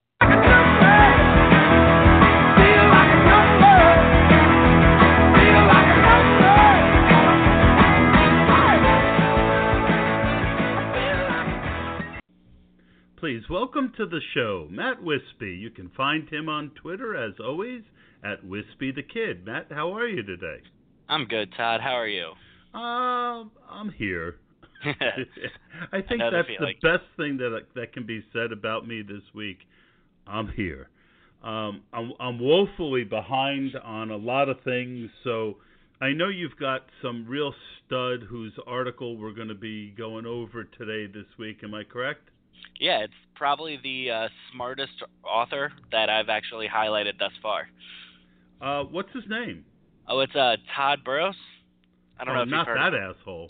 Please welcome to the show, Matt Wispy. You can find him on Twitter, as always, at Wispy the Kid. Matt, how are you today? I'm good, Todd. How are you? Uh, I'm here. I think I that's the the best thing that that can be said about me this week. I'm here. Um, I'm, I'm woefully behind on a lot of things, so I know you've got some real stud whose article we're going to be going over today this week. Am I correct? Yeah, it's probably the uh, smartest author that I've actually highlighted thus far. Uh, what's his name? Oh, it's uh, Todd Burrows. I don't oh, know if not you've heard that asshole.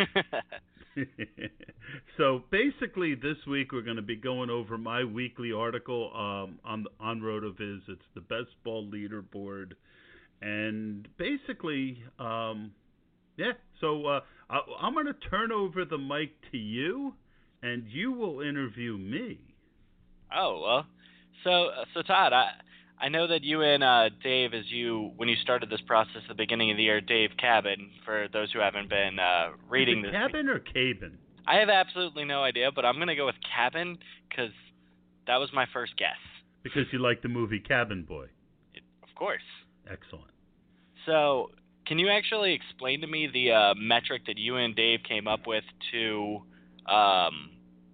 So basically, this week we're going to be going over my weekly article um, on the on RotoViz. It's the best ball leaderboard, and basically, um, yeah. So uh, I, I'm going to turn over the mic to you, and you will interview me. Oh well, so so Todd, I I know that you and uh, Dave, as you when you started this process at the beginning of the year, Dave Cabin. For those who haven't been uh, reading Is it this, Cabin or Cabin? I have absolutely no idea, but I'm gonna go with Cabin because that was my first guess. Because you like the movie Cabin Boy. It, of course. Excellent. So, can you actually explain to me the uh, metric that you and Dave came up with to um,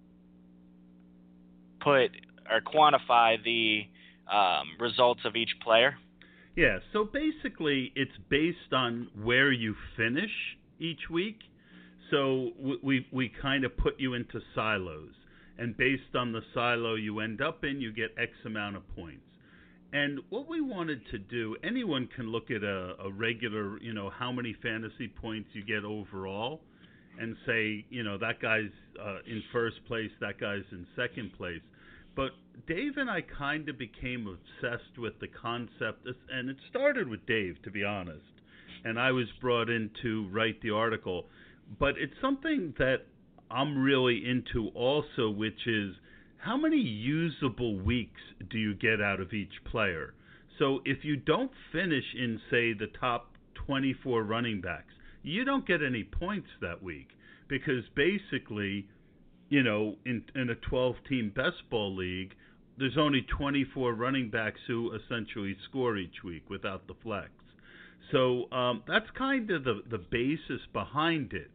put or quantify the um, results of each player? Yeah, so basically it's based on where you finish each week. So we we, we kind of put you into silos. And based on the silo you end up in, you get X amount of points. And what we wanted to do, anyone can look at a, a regular, you know, how many fantasy points you get overall and say, you know, that guy's uh, in first place, that guy's in second place. but Dave and I kind of became obsessed with the concept, and it started with Dave, to be honest, and I was brought in to write the article. But it's something that I'm really into also, which is how many usable weeks do you get out of each player? So if you don't finish in, say, the top twenty-four running backs, you don't get any points that week, because basically, you know, in, in a twelve-team best ball league, there's only twenty-four running backs who essentially score each week without the flex. So um, that's kind of the, the basis behind it.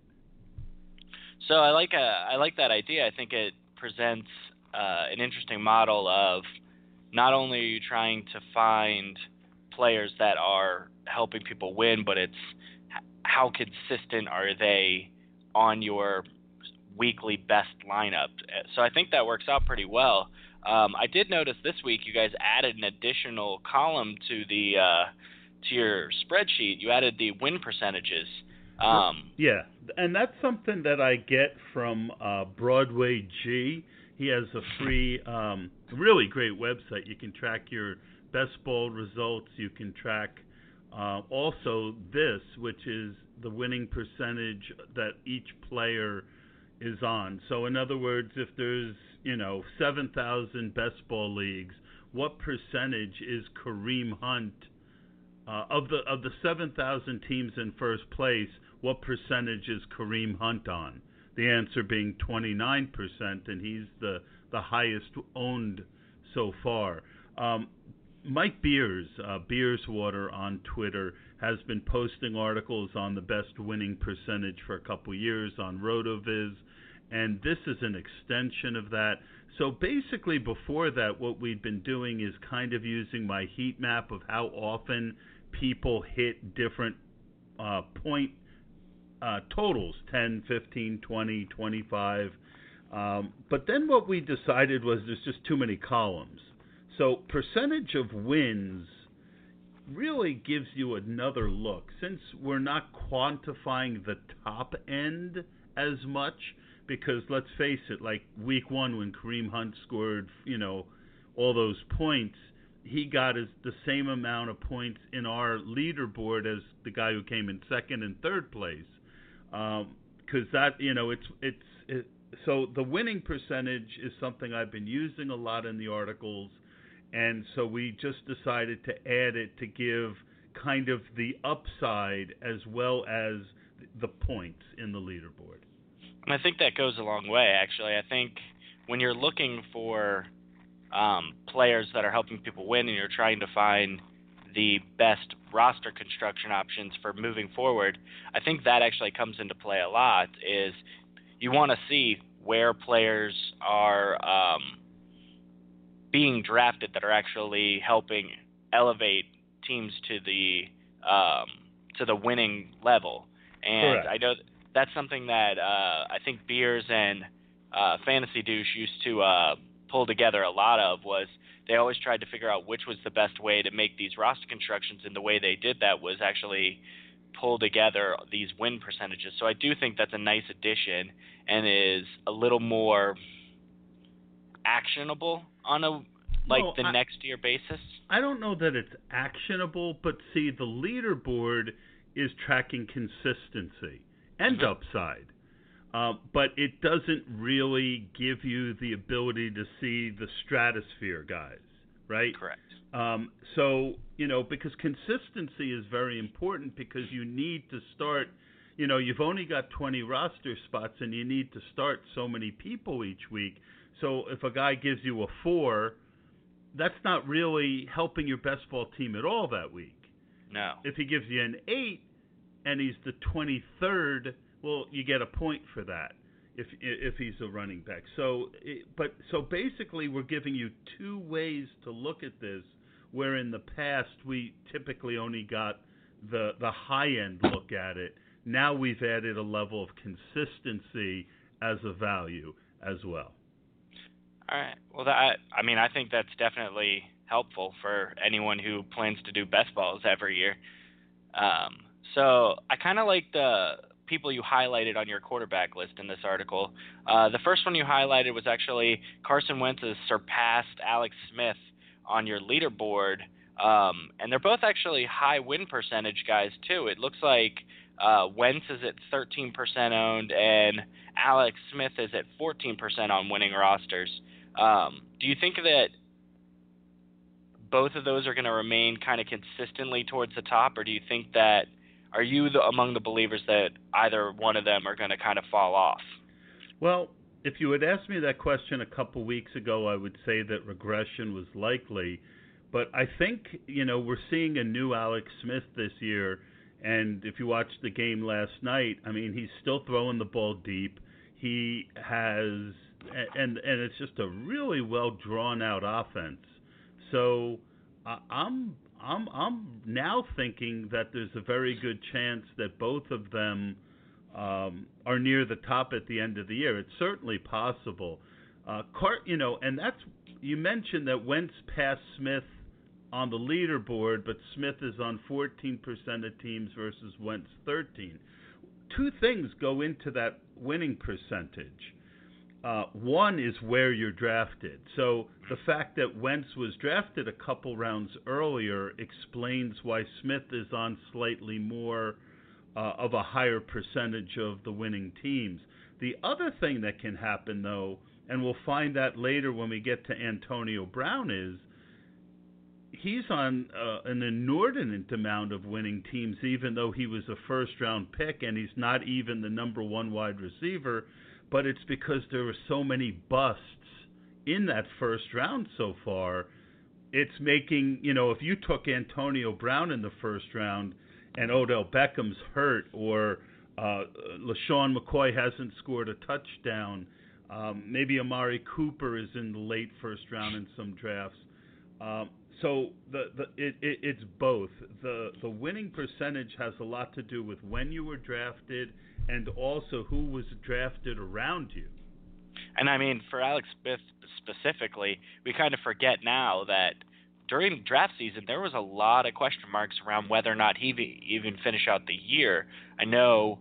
So I like a, I like that idea. I think it presents uh, an interesting model of not only are you trying to find players that are helping people win, but it's how consistent are they on your weekly best lineup. So I think that works out pretty well. Um, I did notice this week you guys added an additional column to the uh, to your spreadsheet. You added the win percentages. Um, yeah, and that's something that I get from uh, Broadway G. He has a free, um, really great website. You can track your best ball results. You can track uh, also this, which is the winning percentage that each player is on. So in other words, if there's, you know, seven thousand best ball leagues, what percentage is Kareem Hunt uh, of the of the seven thousand teams in first place? What percentage is Kareem Hunt on? The answer being twenty-nine percent, and he's the, the highest owned so far. Um, Mike Beers, uh, Beerswater on Twitter, has been posting articles on the best winning percentage for a couple years on RotoViz, and this is an extension of that. So basically before that, what we've been doing is kind of using my heat map of how often people hit different uh, point Uh, totals, ten, fifteen, twenty, twenty-five. Um, but then what we decided was there's just too many columns. So percentage of wins really gives you another look. Since we're not quantifying the top end as much, because let's face it, like week one when Kareem Hunt scored, you know, all those points, he got his, the same amount of points in our leaderboard as the guy who came in second and third place. Because um, that, you know, it's it's it, so the winning percentage is something I've been using a lot in the articles, and so we just decided to add it to give kind of the upside as well as the points in the leaderboard. And I think that goes a long way, actually. I think when you're looking for um, players that are helping people win, and you're trying to find the best roster construction options for moving forward, I think that actually comes into play a lot. Is you want to see where players are um, being drafted that are actually helping elevate teams to the um, to the winning level. And Correct. I know that's something that uh, I think Beers and uh, Fantasy Douche used to uh, pull together a lot of. Was they always tried to figure out which was the best way to make these roster constructions, and the way they did that was actually pull together these win percentages. So I do think that's a nice addition and is a little more actionable on a like No, the I, next year basis. I don't know that it's actionable, but see, the leaderboard is tracking consistency and Mm-hmm. upside. Uh, but it doesn't really give you the ability to see the stratosphere guys, right? Correct. Um, so, you know, because consistency is very important, because you need to start, you know, you've only got twenty roster spots and you need to start so many people each week. So if a guy gives you a four, that's not really helping your best ball team at all that week. No. If he gives you an eight and he's the twenty-third, well, you get a point for that if if he's a running back. So, it, but so basically, we're giving you two ways to look at this, where in the past we typically only got the the high end look at it. Now we've added a level of consistency as a value as well. All right. Well, that I mean, I think that's definitely helpful for anyone who plans to do best balls every year. Um, so I kind of like the people you highlighted on your quarterback list in this article. Uh, the first one you highlighted was actually Carson Wentz has surpassed Alex Smith on your leaderboard, um, and they're both actually high win percentage guys too. It looks like uh, Wentz is at thirteen percent owned, and Alex Smith is at fourteen percent on winning rosters. Um, do you think that both of those are going to remain kind of consistently towards the top, or do you think that are you the, among the believers that either one of them are going to kind of fall off? Well, if you had asked me that question a couple weeks ago, I would say that regression was likely. But I think, you know, we're seeing a new Alex Smith this year. And if you watched the game last night, I mean, he's still throwing the ball deep. He has, and and it's just a really well drawn out offense. So uh, I'm I'm I'm now thinking that there's a very good chance that both of them um, are near the top at the end of the year. It's certainly possible. Uh, Cart, you know, and that's you mentioned that Wentz passed Smith on the leaderboard, but Smith is on fourteen percent of teams versus Wentz thirteen. Two things go into that winning percentage. Uh, one is where you're drafted. So the fact that Wentz was drafted a couple rounds earlier explains why Smith is on slightly more uh, of a higher percentage of the winning teams. The other thing that can happen, though, and we'll find that later when we get to Antonio Brown, is he's on uh, an inordinate amount of winning teams, even though he was a first-round pick and he's not even the number one wide receiver. But it's because there were so many busts in that first round so far. It's making, you know, if you took Antonio Brown in the first round and Odell Beckham's hurt, or uh, LaShawn McCoy hasn't scored a touchdown, um, maybe Amari Cooper is in the late first round in some drafts. Um, so the, the it, it, it's both. The, the winning percentage has a lot to do with when you were drafted and also who was drafted around you. And I mean, for Alex Smith specifically, we kind of forget now that during draft season, there was a lot of question marks around whether or not he even finish out the year. I know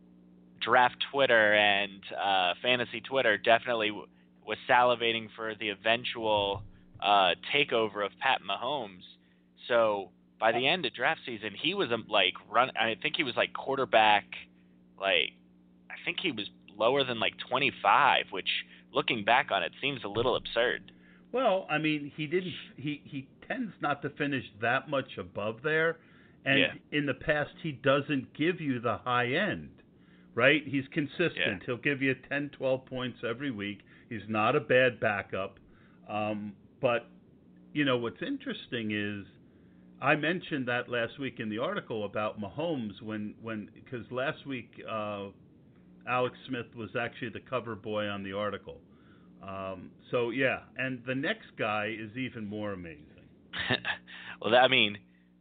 draft Twitter and uh, fantasy Twitter definitely w- was salivating for the eventual uh, takeover of Pat Mahomes. So by the end of draft season, he was um, like run. I think he was like quarterback. Like, I think he was lower than like twenty-five, which, looking back on it, seems a little absurd. Well, I mean, he didn't. He, he tends not to finish that much above there, and yeah. in the past, he doesn't give you the high end, right? He's consistent. Yeah. He'll give you ten, twelve points every week. He's not a bad backup. Um, but, you know, what's interesting is, I mentioned that last week in the article about Mahomes when, when because last week uh, Alex Smith was actually the cover boy on the article. Um, so, yeah, and the next guy is even more amazing. Well, that, I mean,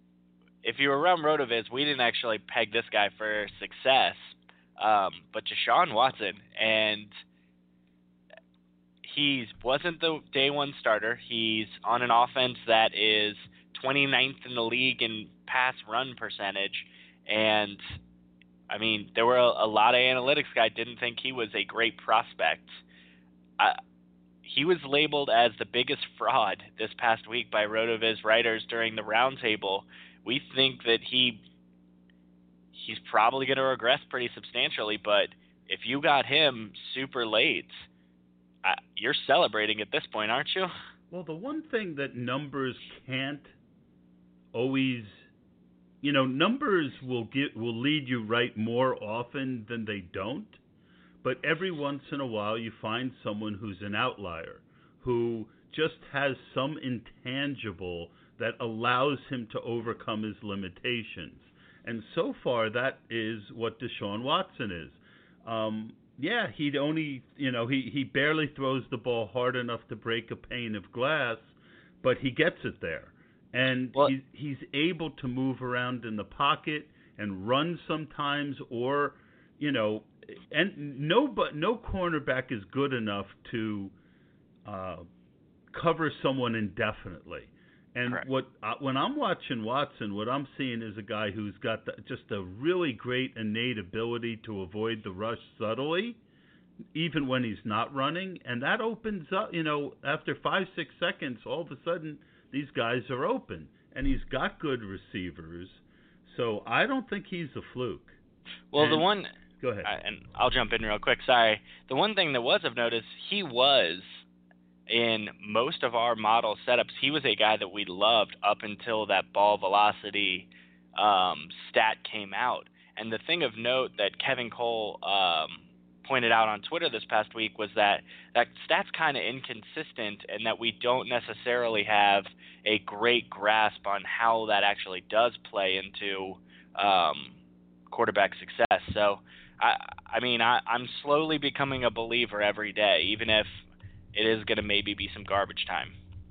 if you were around RotoViz, we didn't actually peg this guy for success, um, but Deshaun Watson, and he wasn't the day one starter. He's on an offense that is twenty-ninth in the league in pass run percentage, and I mean, there were a, a lot of analytics guys didn't think he was a great prospect. Uh, he was labeled as the biggest fraud this past week by RotoViz writers during the roundtable. We think that he he's probably going to regress pretty substantially, but if you got him super late, uh, you're celebrating at this point, aren't you? Well, the one thing that numbers can't always, you know, numbers will get will lead you right more often than they don't. But every once in a while, you find someone who's an outlier, who just has some intangible that allows him to overcome his limitations. And so far, that is what Deshaun Watson is. Um, yeah, he'd only, you know, he, he barely throws the ball hard enough to break a pane of glass, but he gets it there. And well, he, he's able to move around in the pocket and run sometimes, or, you know, and no, but no cornerback is good enough to uh, cover someone indefinitely. And Correct. what uh, when I'm watching Watson, what I'm seeing is a guy who's got the, just a really great innate ability to avoid the rush subtly, even when he's not running. And that opens up, you know, after five, six seconds, all of a sudden these guys are open. And he's got good receivers. So I don't think he's a fluke. Well, and, the one... Go ahead. Uh, and I'll jump in real quick. Sorry. The one thing that was of notice, he was... in most of our model setups, he was a guy that we loved up until that ball velocity um, stat came out. And the thing of note that Kevin Cole um, pointed out on Twitter this past week was that that stat's kind of inconsistent and that we don't necessarily have a great grasp on how that actually does play into um, quarterback success. So, I, I mean, I, I'm slowly becoming a believer every day, even if it is going to maybe be some garbage time.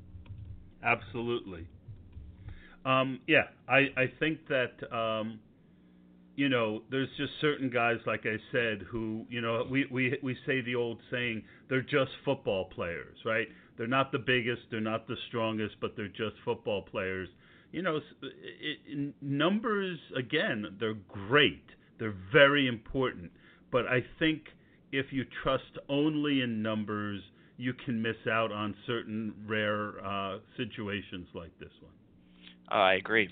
Absolutely. Um, yeah, I, I think that, um, you know, there's just certain guys, like I said, who, you know, we, we, we say the old saying, they're just football players, right? They're not the biggest, they're not the strongest, but they're just football players. You know, it, it, numbers, again, they're great. They're very important. But I think if you trust only in numbers, you can miss out on certain rare uh, situations like this one. Oh, I agree.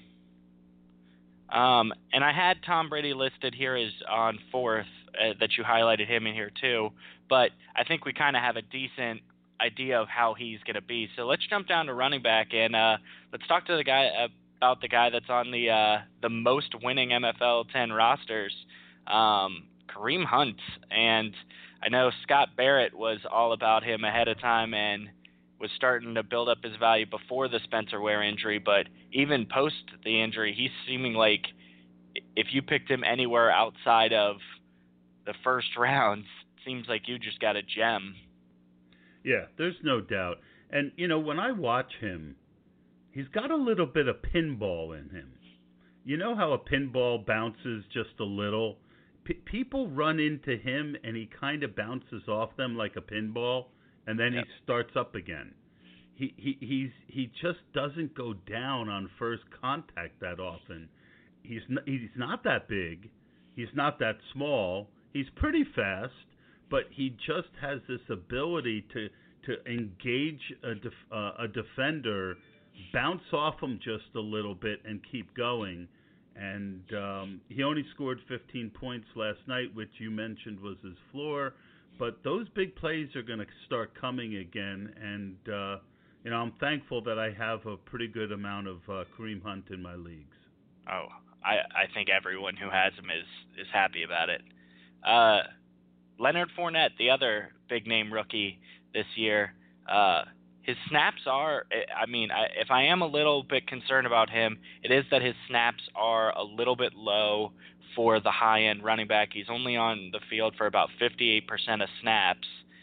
Um, and I had Tom Brady listed here as on fourth, uh, that you highlighted him in here too. But I think we kind of have a decent idea of how he's going to be. So let's jump down to running back and uh, let's talk to the guy uh, about the guy that's on the uh, the most winning N F L ten rosters, um, Kareem Hunt. And I know Scott Barrett was all about him ahead of time and was starting to build up his value before the Spencer Ware injury, but even post the injury, he's seeming like if you picked him anywhere outside of the first round, seems like you just got a gem. Yeah, there's no doubt. And, you know, when I watch him, he's got a little bit of pinball in him. You know how a pinball bounces just a little? P- people run into him and he kind of bounces off them like a pinball, and then yep. he starts up again. He he he's he just doesn't go down on first contact that often. He's n- he's not that big, he's not that small. He's pretty fast, but he just has this ability to to engage a def- uh, a defender, bounce off him just a little bit, and keep going. And um, he only scored fifteen points last night, which you mentioned was his floor. But those big plays are going to start coming again. And, uh, you know, I'm thankful that I have a pretty good amount of uh, Kareem Hunt in my leagues. Oh, I, I think everyone who has him is, is happy about it. Uh, Leonard Fournette, the other big-name rookie this year, uh, his snaps are, I mean, I, if I am a little bit concerned about him, it is that his snaps are a little bit low for the high-end running back. He's only on the field for about fifty-eight percent of snaps.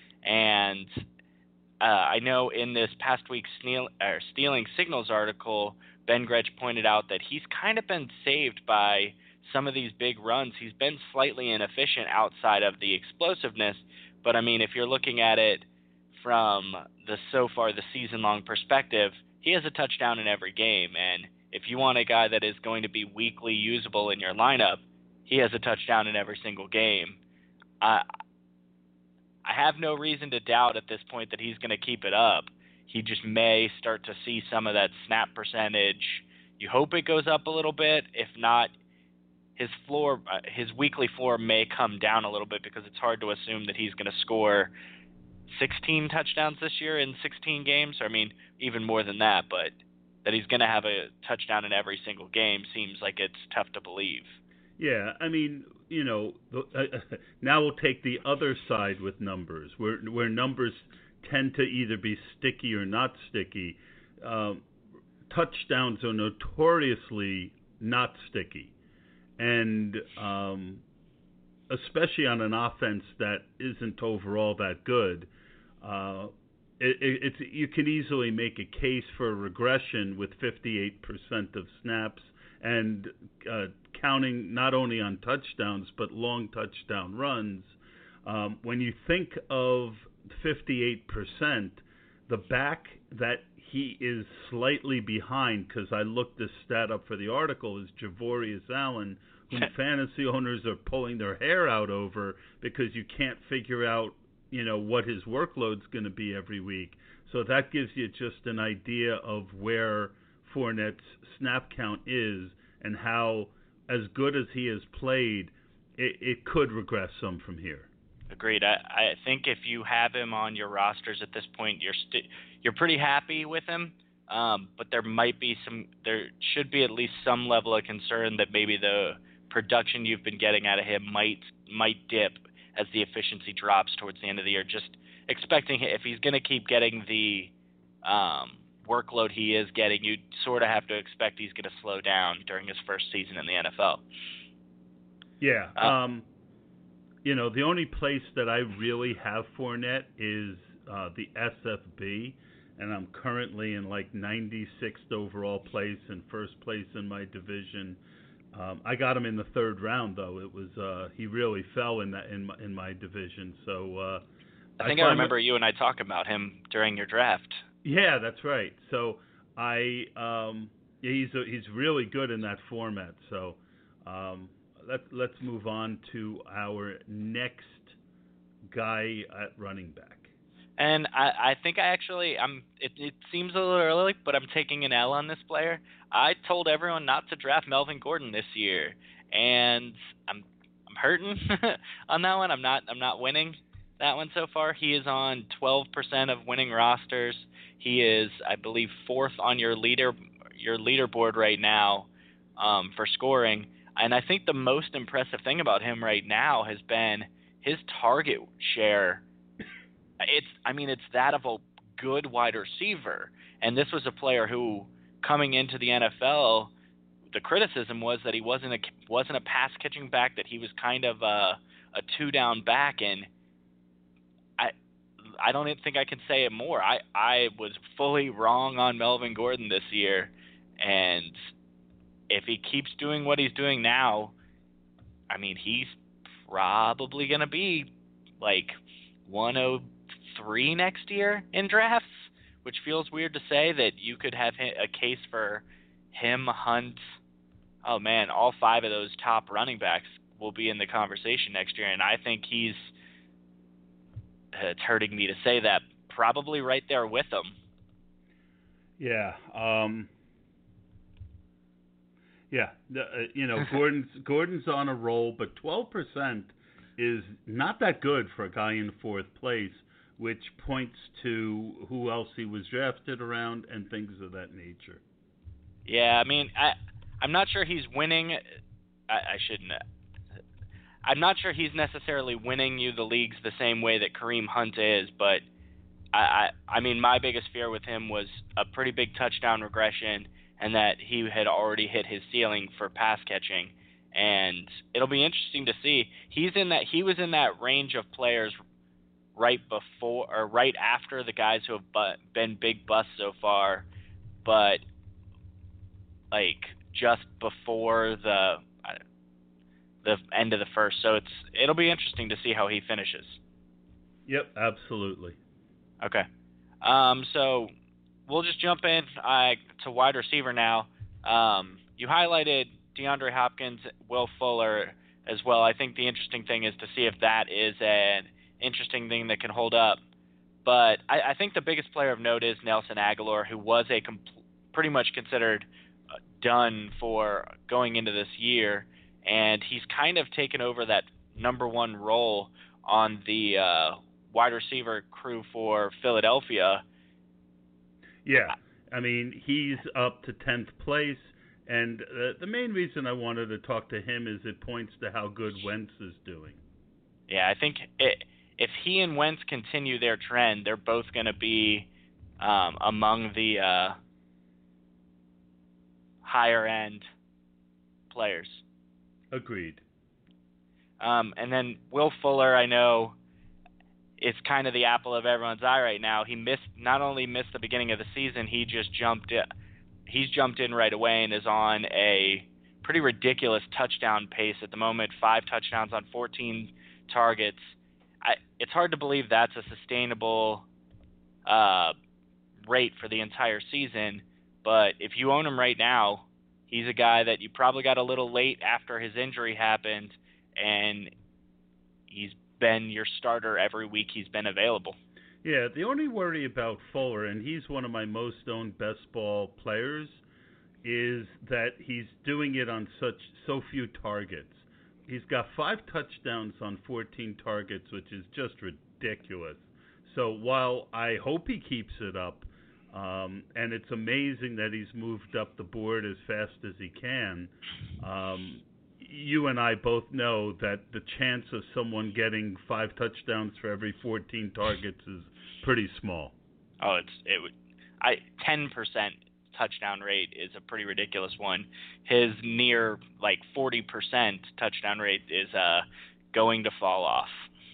And uh, I know in this past week's Steal, er, Stealing Signals article, Ben Gretsch pointed out that he's kind of been saved by some of these big runs. He's been slightly inefficient outside of the explosiveness. But, I mean, if you're looking at it from the so far the season-long perspective, he has a touchdown in every game. And if you want a guy that is going to be weekly usable in your lineup, he has a touchdown in every single game. I I have no reason to doubt at this point that he's going to keep it up. He just may start to see some of that snap percentage. You hope it goes up a little bit. If not, his floor, uh, his weekly floor may come down a little bit because it's hard to assume that he's going to score sixteen touchdowns this year in sixteen games. I mean, even more than that, but that he's going to have a touchdown in every single game seems like it's tough to believe. Yeah, I mean, you know, uh, now we'll take the other side with numbers, where where numbers tend to either be sticky or not sticky. Um, touchdowns are notoriously not sticky, and um, especially on an offense that isn't overall that good, uh, it, it, it's you can easily make a case for regression with fifty-eight percent of snaps and uh, counting not only on touchdowns but long touchdown runs. Um, when you think of fifty-eight percent, the back that he is slightly behind, because I looked this stat up for the article, is Javorius Allen, whom fantasy owners are pulling their hair out over because you can't figure out, you know, what his workload's going to be every week. So that gives you just an idea of where Fournette's snap count is and how, as good as he has played, it, it could regress some from here. Agreed. I, I think if you have him on your rosters at this point, you're st- you're pretty happy with him. Um, but there might be some, there should be at least some level of concern that maybe the production you've been getting out of him might might dip as the efficiency drops towards the end of the year. Just expecting, if he's going to keep getting the um, workload he is getting, you sort of have to expect he's going to slow down during his first season in the N F L. Yeah. Uh, um, you know, the only place that I really have Fournette is uh, the S F B, and I'm currently in like ninety-sixth overall place and first place in my division. Um, I got him in the third round, though. It was uh, he really fell in that in my, in my division. So uh, I think I, I remember it, you and I talk about him during your draft. Yeah, that's right. So I um, he's a, he's really good in that format. So um, let's let's move on to our next guy at running back. And I, I think I actually I'm it, it seems a little early, but I'm taking an L on this player. I told everyone not to draft Melvin Gordon this year, and I'm I'm hurting on that one. I'm not I'm not winning that one so far. He is on twelve percent of winning rosters. He is, I believe, fourth on your leader your leaderboard right now um, for scoring. And I think the most impressive thing about him right now has been his target share. It's I mean it's that of a good wide receiver, and this was a player who, coming into the N F L, the criticism was that he wasn't a wasn't a pass catching back, that he was kind of a, a two down back, and I I don't even think I can say it more. I, I was fully wrong on Melvin Gordon this year, and if he keeps doing what he's doing now, I mean he's probably gonna be like one oh three next year in drafts, which feels weird to say that you could have a case for him, Hunt. Oh man, all five of those top running backs will be in the conversation next year, and I think he's, it's hurting me to say that, probably right there with them. Yeah. Um, yeah. The, uh, you know, Gordon's Gordon's on a roll, but twelve percent is not that good for a guy in fourth place, which points to who else he was drafted around and things of that nature. Yeah, I mean, I, I'm not sure he's winning. I, I shouldn't. I'm not sure he's necessarily winning you the leagues the same way that Kareem Hunt is, but I, I, I mean, my biggest fear with him was a pretty big touchdown regression, and that he had already hit his ceiling for pass catching. And it'll be interesting to see. He's in that. He was in that range of players right before or right after the guys who have bu- been big busts so far, but like just before the the end of the first. So it's it'll be interesting to see how he finishes. Yep, absolutely. Okay. Um, so we'll just jump in uh, to wide receiver now. Um, you highlighted DeAndre Hopkins, Will Fuller as well. I think the interesting thing is to see if that is an interesting thing that can hold up. But I, I think the biggest player of note is Nelson Aguilar, who was a compl- pretty much considered uh, done for going into this year, and he's kind of taken over that number one role on the uh, wide receiver crew for Philadelphia. Yeah, I mean, he's up to tenth place, and uh, the main reason I wanted to talk to him is it points to how good Wentz is doing. Yeah, I think it, if he and Wentz continue their trend, they're both going to be um, among the uh, higher-end players. Agreed. Um, and then Will Fuller, I know, is kind of the apple of everyone's eye right now. He missed not only missed the beginning of the season, he just jumped in, he's jumped in right away and is on a pretty ridiculous touchdown pace at the moment. Five touchdowns on fourteen targets. I, it's hard to believe that's a sustainable uh, rate for the entire season, but if you own him right now, he's a guy that you probably got a little late after his injury happened, and he's been your starter every week he's been available. Yeah, the only worry about Fuller, and he's one of my most owned best ball players, is that he's doing it on such so few targets. He's got five touchdowns on fourteen targets, which is just ridiculous. So while I hope he keeps it up, um, and it's amazing that he's moved up the board as fast as he can, um, you and I both know that the chance of someone getting five touchdowns for every fourteen targets is pretty small. Oh, it's it would I ten percent touchdown rate is a pretty ridiculous one. His near like forty percent touchdown rate is uh going to fall off.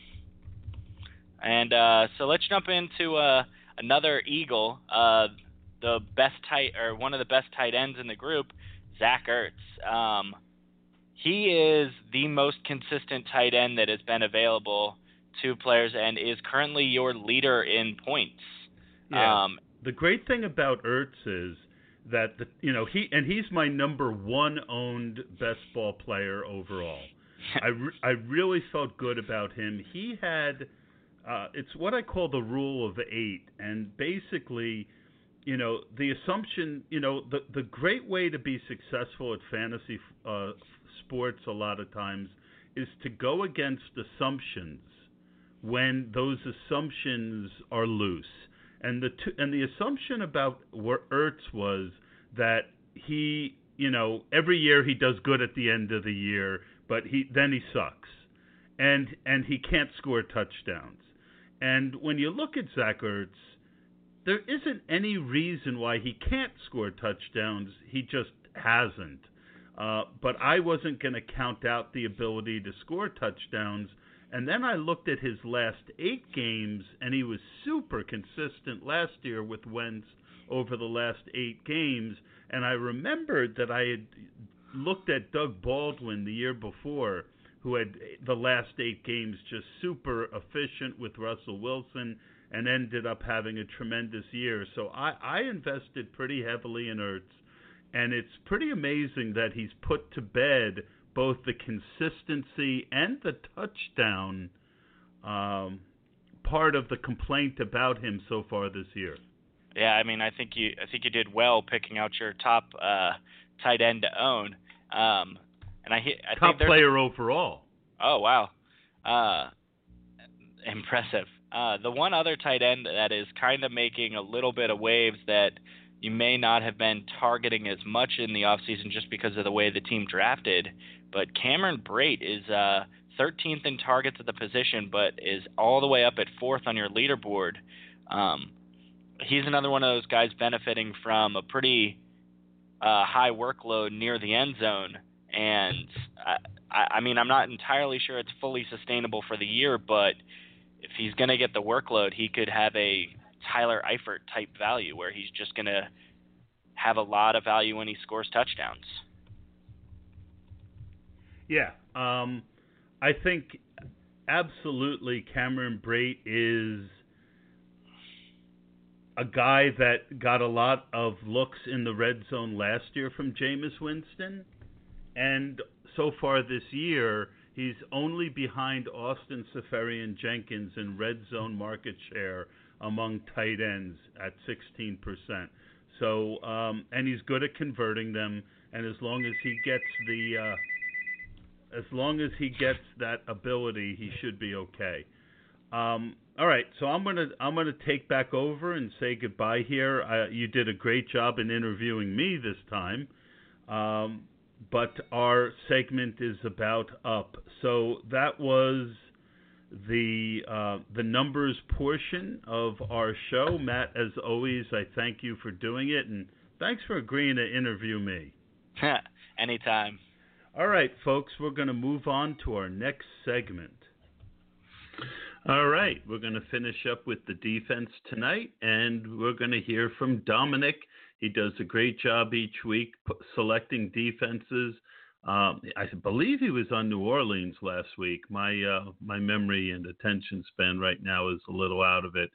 And uh, so let's jump into uh, another Eagle, uh, the best tight or one of the best tight ends in the group, Zach Ertz. Um, he is the most consistent tight end that has been available to players and is currently your leader in points. Yeah. Um, the great thing about Ertz is that the you know he and he's my number one owned best ball player overall. I re- I really felt good about him. He had uh, it's what I call the rule of eight, and basically, you know, the assumption, you know, the the great way to be successful at fantasy uh, sports a lot of times is to go against assumptions when those assumptions are loose. And the t- and the assumption about Ertz was that he, you know, every year he does good at the end of the year, but he then he sucks, and and he can't score touchdowns. And when you look at Zach Ertz, there isn't any reason why he can't score touchdowns. He just hasn't. Uh, but I wasn't going to count out the ability to score touchdowns. And then I looked at his last eight games, and he was super consistent last year with Wentz over the last eight games. And I remembered that I had looked at Doug Baldwin the year before, who had the last eight games just super efficient with Russell Wilson and ended up having a tremendous year. So I, I invested pretty heavily in Ertz, and it's pretty amazing that he's put to bed both the consistency and the touchdown um, part of the complaint about him so far this year. Yeah, I mean, I think you I think you did well picking out your top uh, tight end to own. Um, and I, I top think player overall. Oh wow, uh, impressive. Uh, the one other tight end that is kind of making a little bit of waves that you may not have been targeting as much in the offseason just because of the way the team drafted, but Cameron Brate is uh, thirteenth in targets at the position, but is all the way up at fourth on your leaderboard. Um, he's another one of those guys benefiting from a pretty uh, high workload near the end zone, and I, I mean, I'm not entirely sure it's fully sustainable for the year, but if he's going to get the workload, he could have a Tyler Eifert type value where he's just going to have a lot of value when he scores touchdowns. Yeah, um, I think absolutely Cameron Brate is a guy that got a lot of looks in the red zone last year from Jameis Winston, and so far this year he's only behind Austin Seferian-Jenkins in red zone market share among tight ends at sixteen percent. So, um, and he's good at converting them, and as long as he gets the, uh, as long as he gets that ability, he should be okay. Um, all right, so I'm gonna I'm gonna take back over and say goodbye here. Uh, you did a great job in interviewing me this time, um, but our segment is about up. So that was the uh, the numbers portion of our show. Matt, as always, I thank you for doing it, and thanks for agreeing to interview me. Anytime. All right, folks, we're going to move on to our next segment. All right, we're going to finish up with the defense tonight, and we're going to hear from Dominic. He does a great job each week p- selecting defenses. Um, I believe he was on New Orleans last week. My uh, my memory and attention span right now is a little out of it.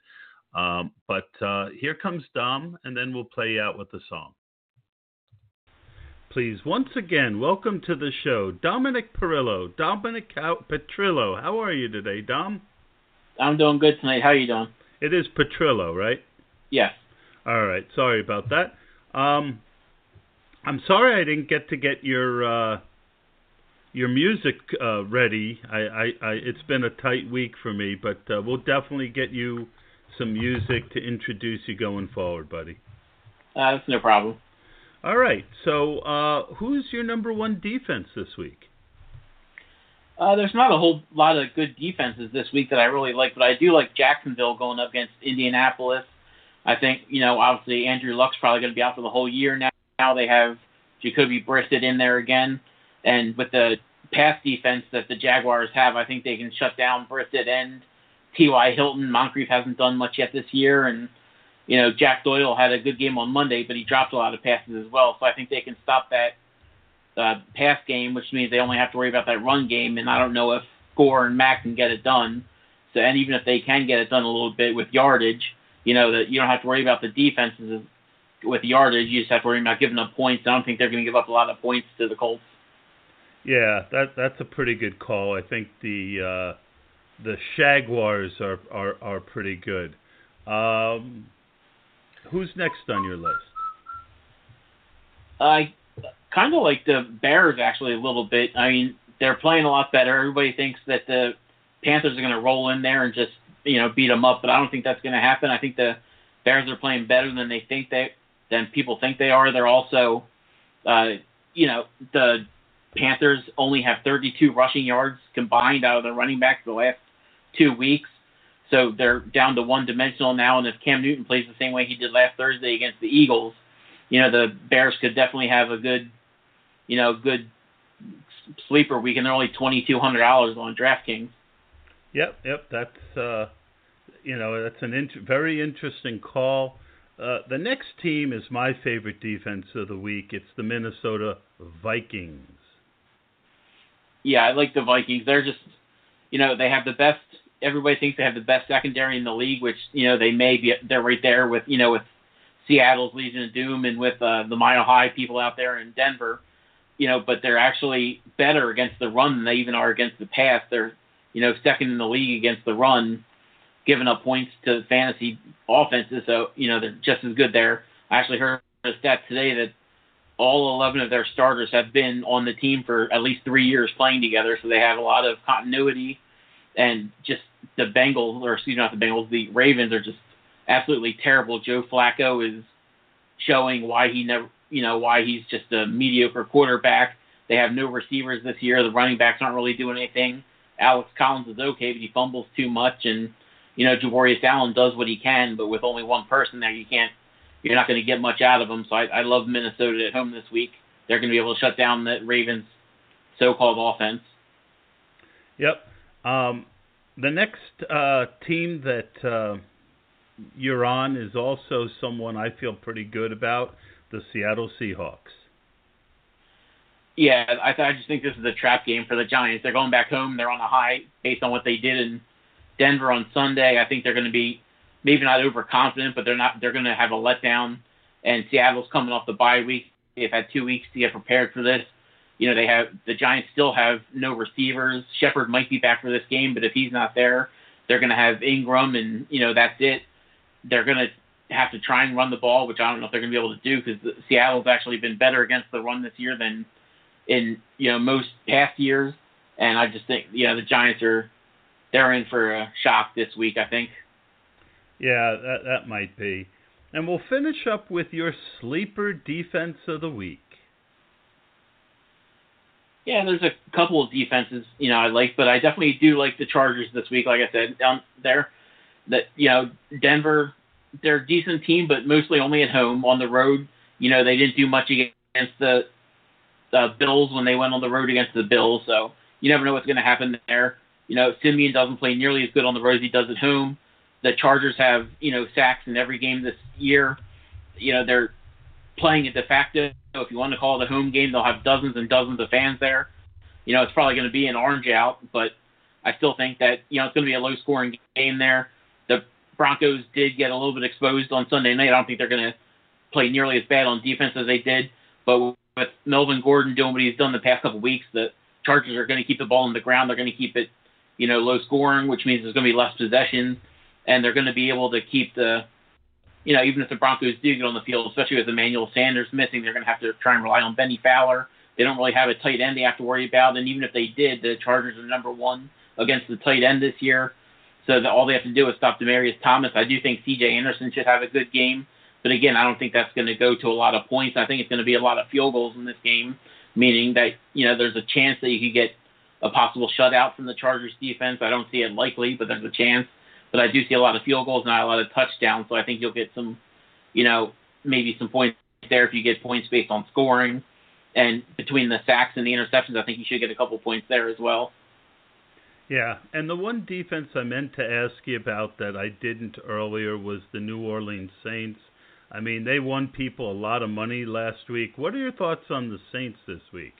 Um, but uh, here comes Dom, and then we'll play you out with the song. Please, once again, welcome to the show, Dominic Perillo. Dominic Petrillo. How are you today, Dom? I'm doing good tonight. How are you doing? It is Petrillo, right? Yes. All right. Sorry about that. Um, I'm sorry I didn't get to get your uh, your music uh, ready. I, I, I, it's been a tight week for me, but uh, we'll definitely get you some music to introduce you going forward, buddy. Uh, that's no problem. All right. So, uh, who's your number one defense this week? Uh, there's not a whole lot of good defenses this week that I really like, but I do like Jacksonville going up against Indianapolis. I think, you know, obviously Andrew Luck's probably going to be out for the whole year now. Now they have Jacoby Brissett in there again. And with the pass defense that the Jaguars have, I think they can shut down Brissett and T Y. Hilton. Moncrief hasn't done much yet this year. And, you know, Jack Doyle had a good game on Monday, but he dropped a lot of passes as well. So I think they can stop that uh, pass game, which means they only have to worry about that run game. And I don't know if Gore and Mack can get it done. So, and even if they can get it done a little bit with yardage, you know, that you don't have to worry about the defenses with yardage. You just have to worry about giving up points. I don't think they're going to give up a lot of points to the Colts. Yeah, that that's a pretty good call. I think the uh, the Jaguars are, are, are pretty good. Um, who's next on your list? I kind of like the Bears, actually, a little bit. I mean, they're playing a lot better. Everybody thinks that the Panthers are going to roll in there and just, you know, beat them up, but I don't think that's going to happen. I think the Bears are playing better than they think they than people think they are. They're also, uh, you know, the Panthers only have thirty-two rushing yards combined out of their running backs the last two weeks. So they're down to one-dimensional now, and if Cam Newton plays the same way he did last Thursday against the Eagles, you know, the Bears could definitely have a good, you know, good sleeper week, and they're only twenty-two hundred dollars on DraftKings. Yep, yep, that's, uh, you know, that's an int- very interesting call. Uh, the next team is my favorite defense of the week. It's the Minnesota Vikings. Yeah, I like the Vikings. They're just, you know, they have the best, everybody thinks they have the best secondary in the league, which, you know, they may be, they're right there with, you know, with Seattle's Legion of Doom and with uh, the Mile High people out there in Denver, you know, but they're actually better against the run than they even are against the pass. They're, you know, second in the league against the run, giving up points to fantasy offenses, so, you know, they're just as good there. I actually heard a stat today that all eleven of their starters have been on the team for at least three years playing together, so they have a lot of continuity. And just the Bengals, or excuse me, not the Bengals, the Ravens are just absolutely terrible. Joe Flacco is showing why he never, you know, why he's just a mediocre quarterback. They have no receivers this year. The running backs aren't really doing anything. Alex Collins is okay, but he fumbles too much, and you know, Javorius Allen does what he can, but with only one person there, you can't. You're not going to get much out of them. So I, I love Minnesota at home this week. They're going to be able to shut down the Ravens' so-called offense. Yep. Um, the next uh, team that uh, you're on is also someone I feel pretty good about, the Seattle Seahawks. Yeah, I, th- I just think this is a trap game for the Giants. They're going back home. They're on a high based on what they did in Denver on Sunday. I think they're going to be maybe not overconfident, but they're not. They're going to have a letdown. And Seattle's coming off the bye week. They've had two weeks to get prepared for this. You know, they have the Giants still have no receivers. Shepard might be back for this game, but if he's not there, they're going to have Ingram, and you know that's it. They're going to have to try and run the ball, which I don't know if they're going to be able to do because Seattle's actually been better against the run this year than in you know most past years. And I just think you know the Giants are they're in for a shock this week, I think. Yeah, that that might be. And we'll finish up with your sleeper defense of the week. Yeah, there's a couple of defenses, you know, I like, but I definitely do like the Chargers this week. Like I said, down there, that you know, Denver, they're a decent team, but mostly only at home. On the road, you know, they didn't do much against the uh, Bills when they went on the road against the Bills. So you never know what's going to happen there. You know, Simeon doesn't play nearly as good on the road as he does at home. The Chargers have, you know, sacks in every game this year. You know, they're playing a de facto. If you want to call it a home game, they'll have dozens and dozens of fans there. You know, it's probably going to be an orange out, but I still think that, you know, it's going to be a low-scoring game there. The Broncos did get a little bit exposed on Sunday night. I don't think they're going to play nearly as bad on defense as they did. But with Melvin Gordon doing what he's done the past couple of weeks, the Chargers are going to keep the ball on the ground. They're going to keep it, you know, low scoring, which means there's going to be less possession. And they're going to be able to keep the, you know, even if the Broncos do get on the field, especially with Emmanuel Sanders missing, they're going to have to try and rely on Benny Fowler. They don't really have a tight end they have to worry about. And even if they did, the Chargers are number one against the tight end this year. So that all they have to do is stop Demaryius Thomas. I do think C J Anderson should have a good game. But again, I don't think that's going to go to a lot of points. I think it's going to be a lot of field goals in this game, meaning that, you know, there's a chance that you could get a possible shutout from the Chargers defense. I don't see it likely, but there's a chance. But I do see a lot of field goals, not a lot of touchdowns. So I think you'll get some, you know, maybe some points there if you get points based on scoring. And between the sacks and the interceptions, I think you should get a couple points there as well. Yeah, and the one defense I meant to ask you about that I didn't earlier was the New Orleans Saints. I mean, they won people a lot of money last week. What are your thoughts on the Saints this week?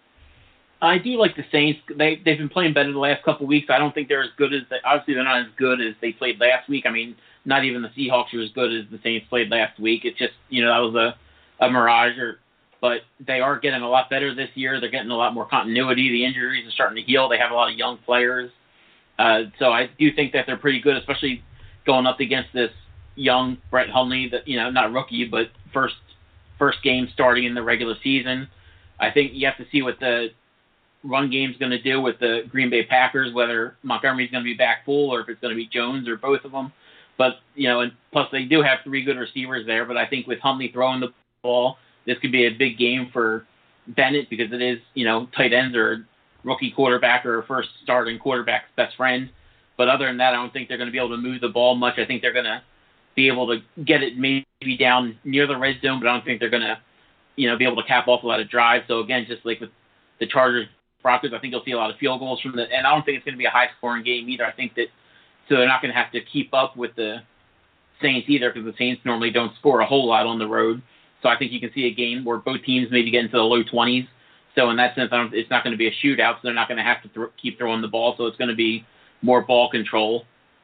I do like the Saints. They, they've been playing better the last couple of weeks. I don't think they're as good as they, obviously they're not as good as they played last week. I mean, not even the Seahawks are as good as the Saints played last week. It's just, you know, that was a, a mirage. Or, but they are getting a lot better this year. They're getting a lot more continuity. The injuries are starting to heal. They have a lot of young players. Uh, so I do think that they're pretty good, especially going up against this young Brett Hundley, that, you know, not rookie, but first first game starting in the regular season. I think you have to see what the run game's going to do with the Green Bay Packers, whether Montgomery's going to be back full or if it's going to be Jones or both of them. But, you know, and plus they do have three good receivers there, but I think with Hundley throwing the ball, this could be a big game for Bennett because it is, you know, tight ends or rookie quarterback or first starting quarterback's best friend. But other than that, I don't think they're going to be able to move the ball much. I think they're going to be able to get it maybe down near the red zone, but I don't think they're going to, you know, be able to cap off a lot of drives. So again, just like with the Chargers, Broncos, I think you'll see a lot of field goals from the, and I don't think it's going to be a high scoring game either. I think that, so they're not going to have to keep up with the Saints either because the Saints normally don't score a whole lot on the road. So I think you can see a game where both teams maybe get into the low twenties. So in that sense, I don't, it's not going to be a shootout, so they're not going to have to th- keep throwing the ball. So it's going to be more ball control.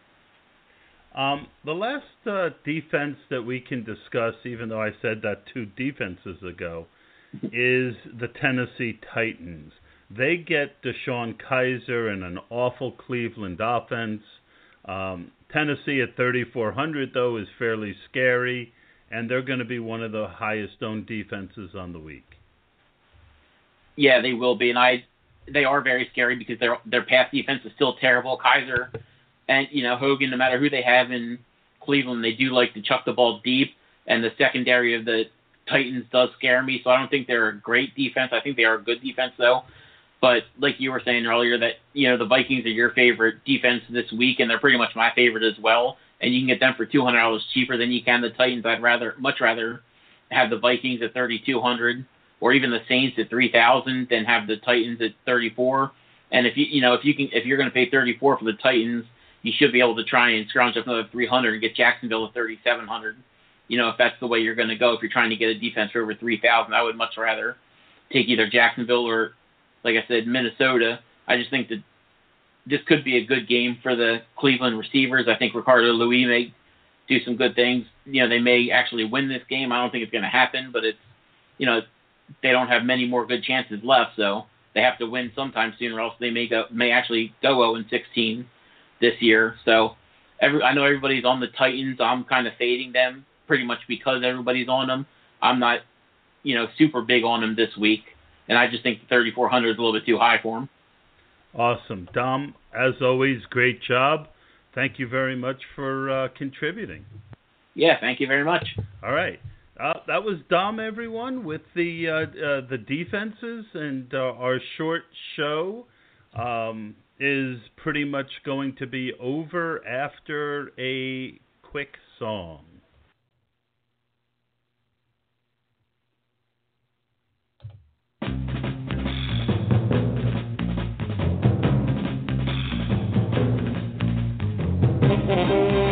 Um, the last uh, defense that we can discuss, even though I said that two defenses ago, is the Tennessee Titans. They get DeShone Kizer and an awful Cleveland offense. Um, Tennessee at thirty-four hundred, though, is fairly scary, and they're going to be one of the highest-owned defenses on the week. Yeah, they will be, and I, they are very scary because their their pass defense is still terrible. Kizer and, you know, Hogan, no matter who they have in Cleveland, they do like to chuck the ball deep, and the secondary of the Titans does scare me, so I don't think they're a great defense. I think they are a good defense, though. But like you were saying earlier, that, you know, the Vikings are your favorite defense this week, and they're pretty much my favorite as well, and you can get them for two hundred dollars cheaper than you can the Titans. I'd rather, much rather have the Vikings at thirty-two hundred or even the Saints at three thousand than have the Titans at thirty-four. And if you, you know, if you can, if you're going to pay thirty-four for the Titans, you should be able to try and scrounge up another three hundred and get Jacksonville at thirty-seven hundred. You know, if that's the way you're going to go, if you're trying to get a defense for over three thousand, I would much rather take either Jacksonville or, like I said, Minnesota. I just think that this could be a good game for the Cleveland receivers. I think Ricardo Louis may do some good things. You know, they may actually win this game. I don't think it's going to happen, but it's, you know, they don't have many more good chances left, so they have to win sometime soon, or else they may go may actually go oh and sixteen this year. So every I know everybody's on the Titans. I'm kind of fading them pretty much because everybody's on them. I'm not, you know, super big on them this week, and I just think the thirty-four hundred is a little bit too high for them. Awesome. Dom, as always, great job. Thank you very much for uh, contributing. Yeah, thank you very much. All right. Uh, that was Dom, everyone, with the uh, uh, the defenses, and uh, our short show um, is pretty much going to be over after a quick song. Thank you.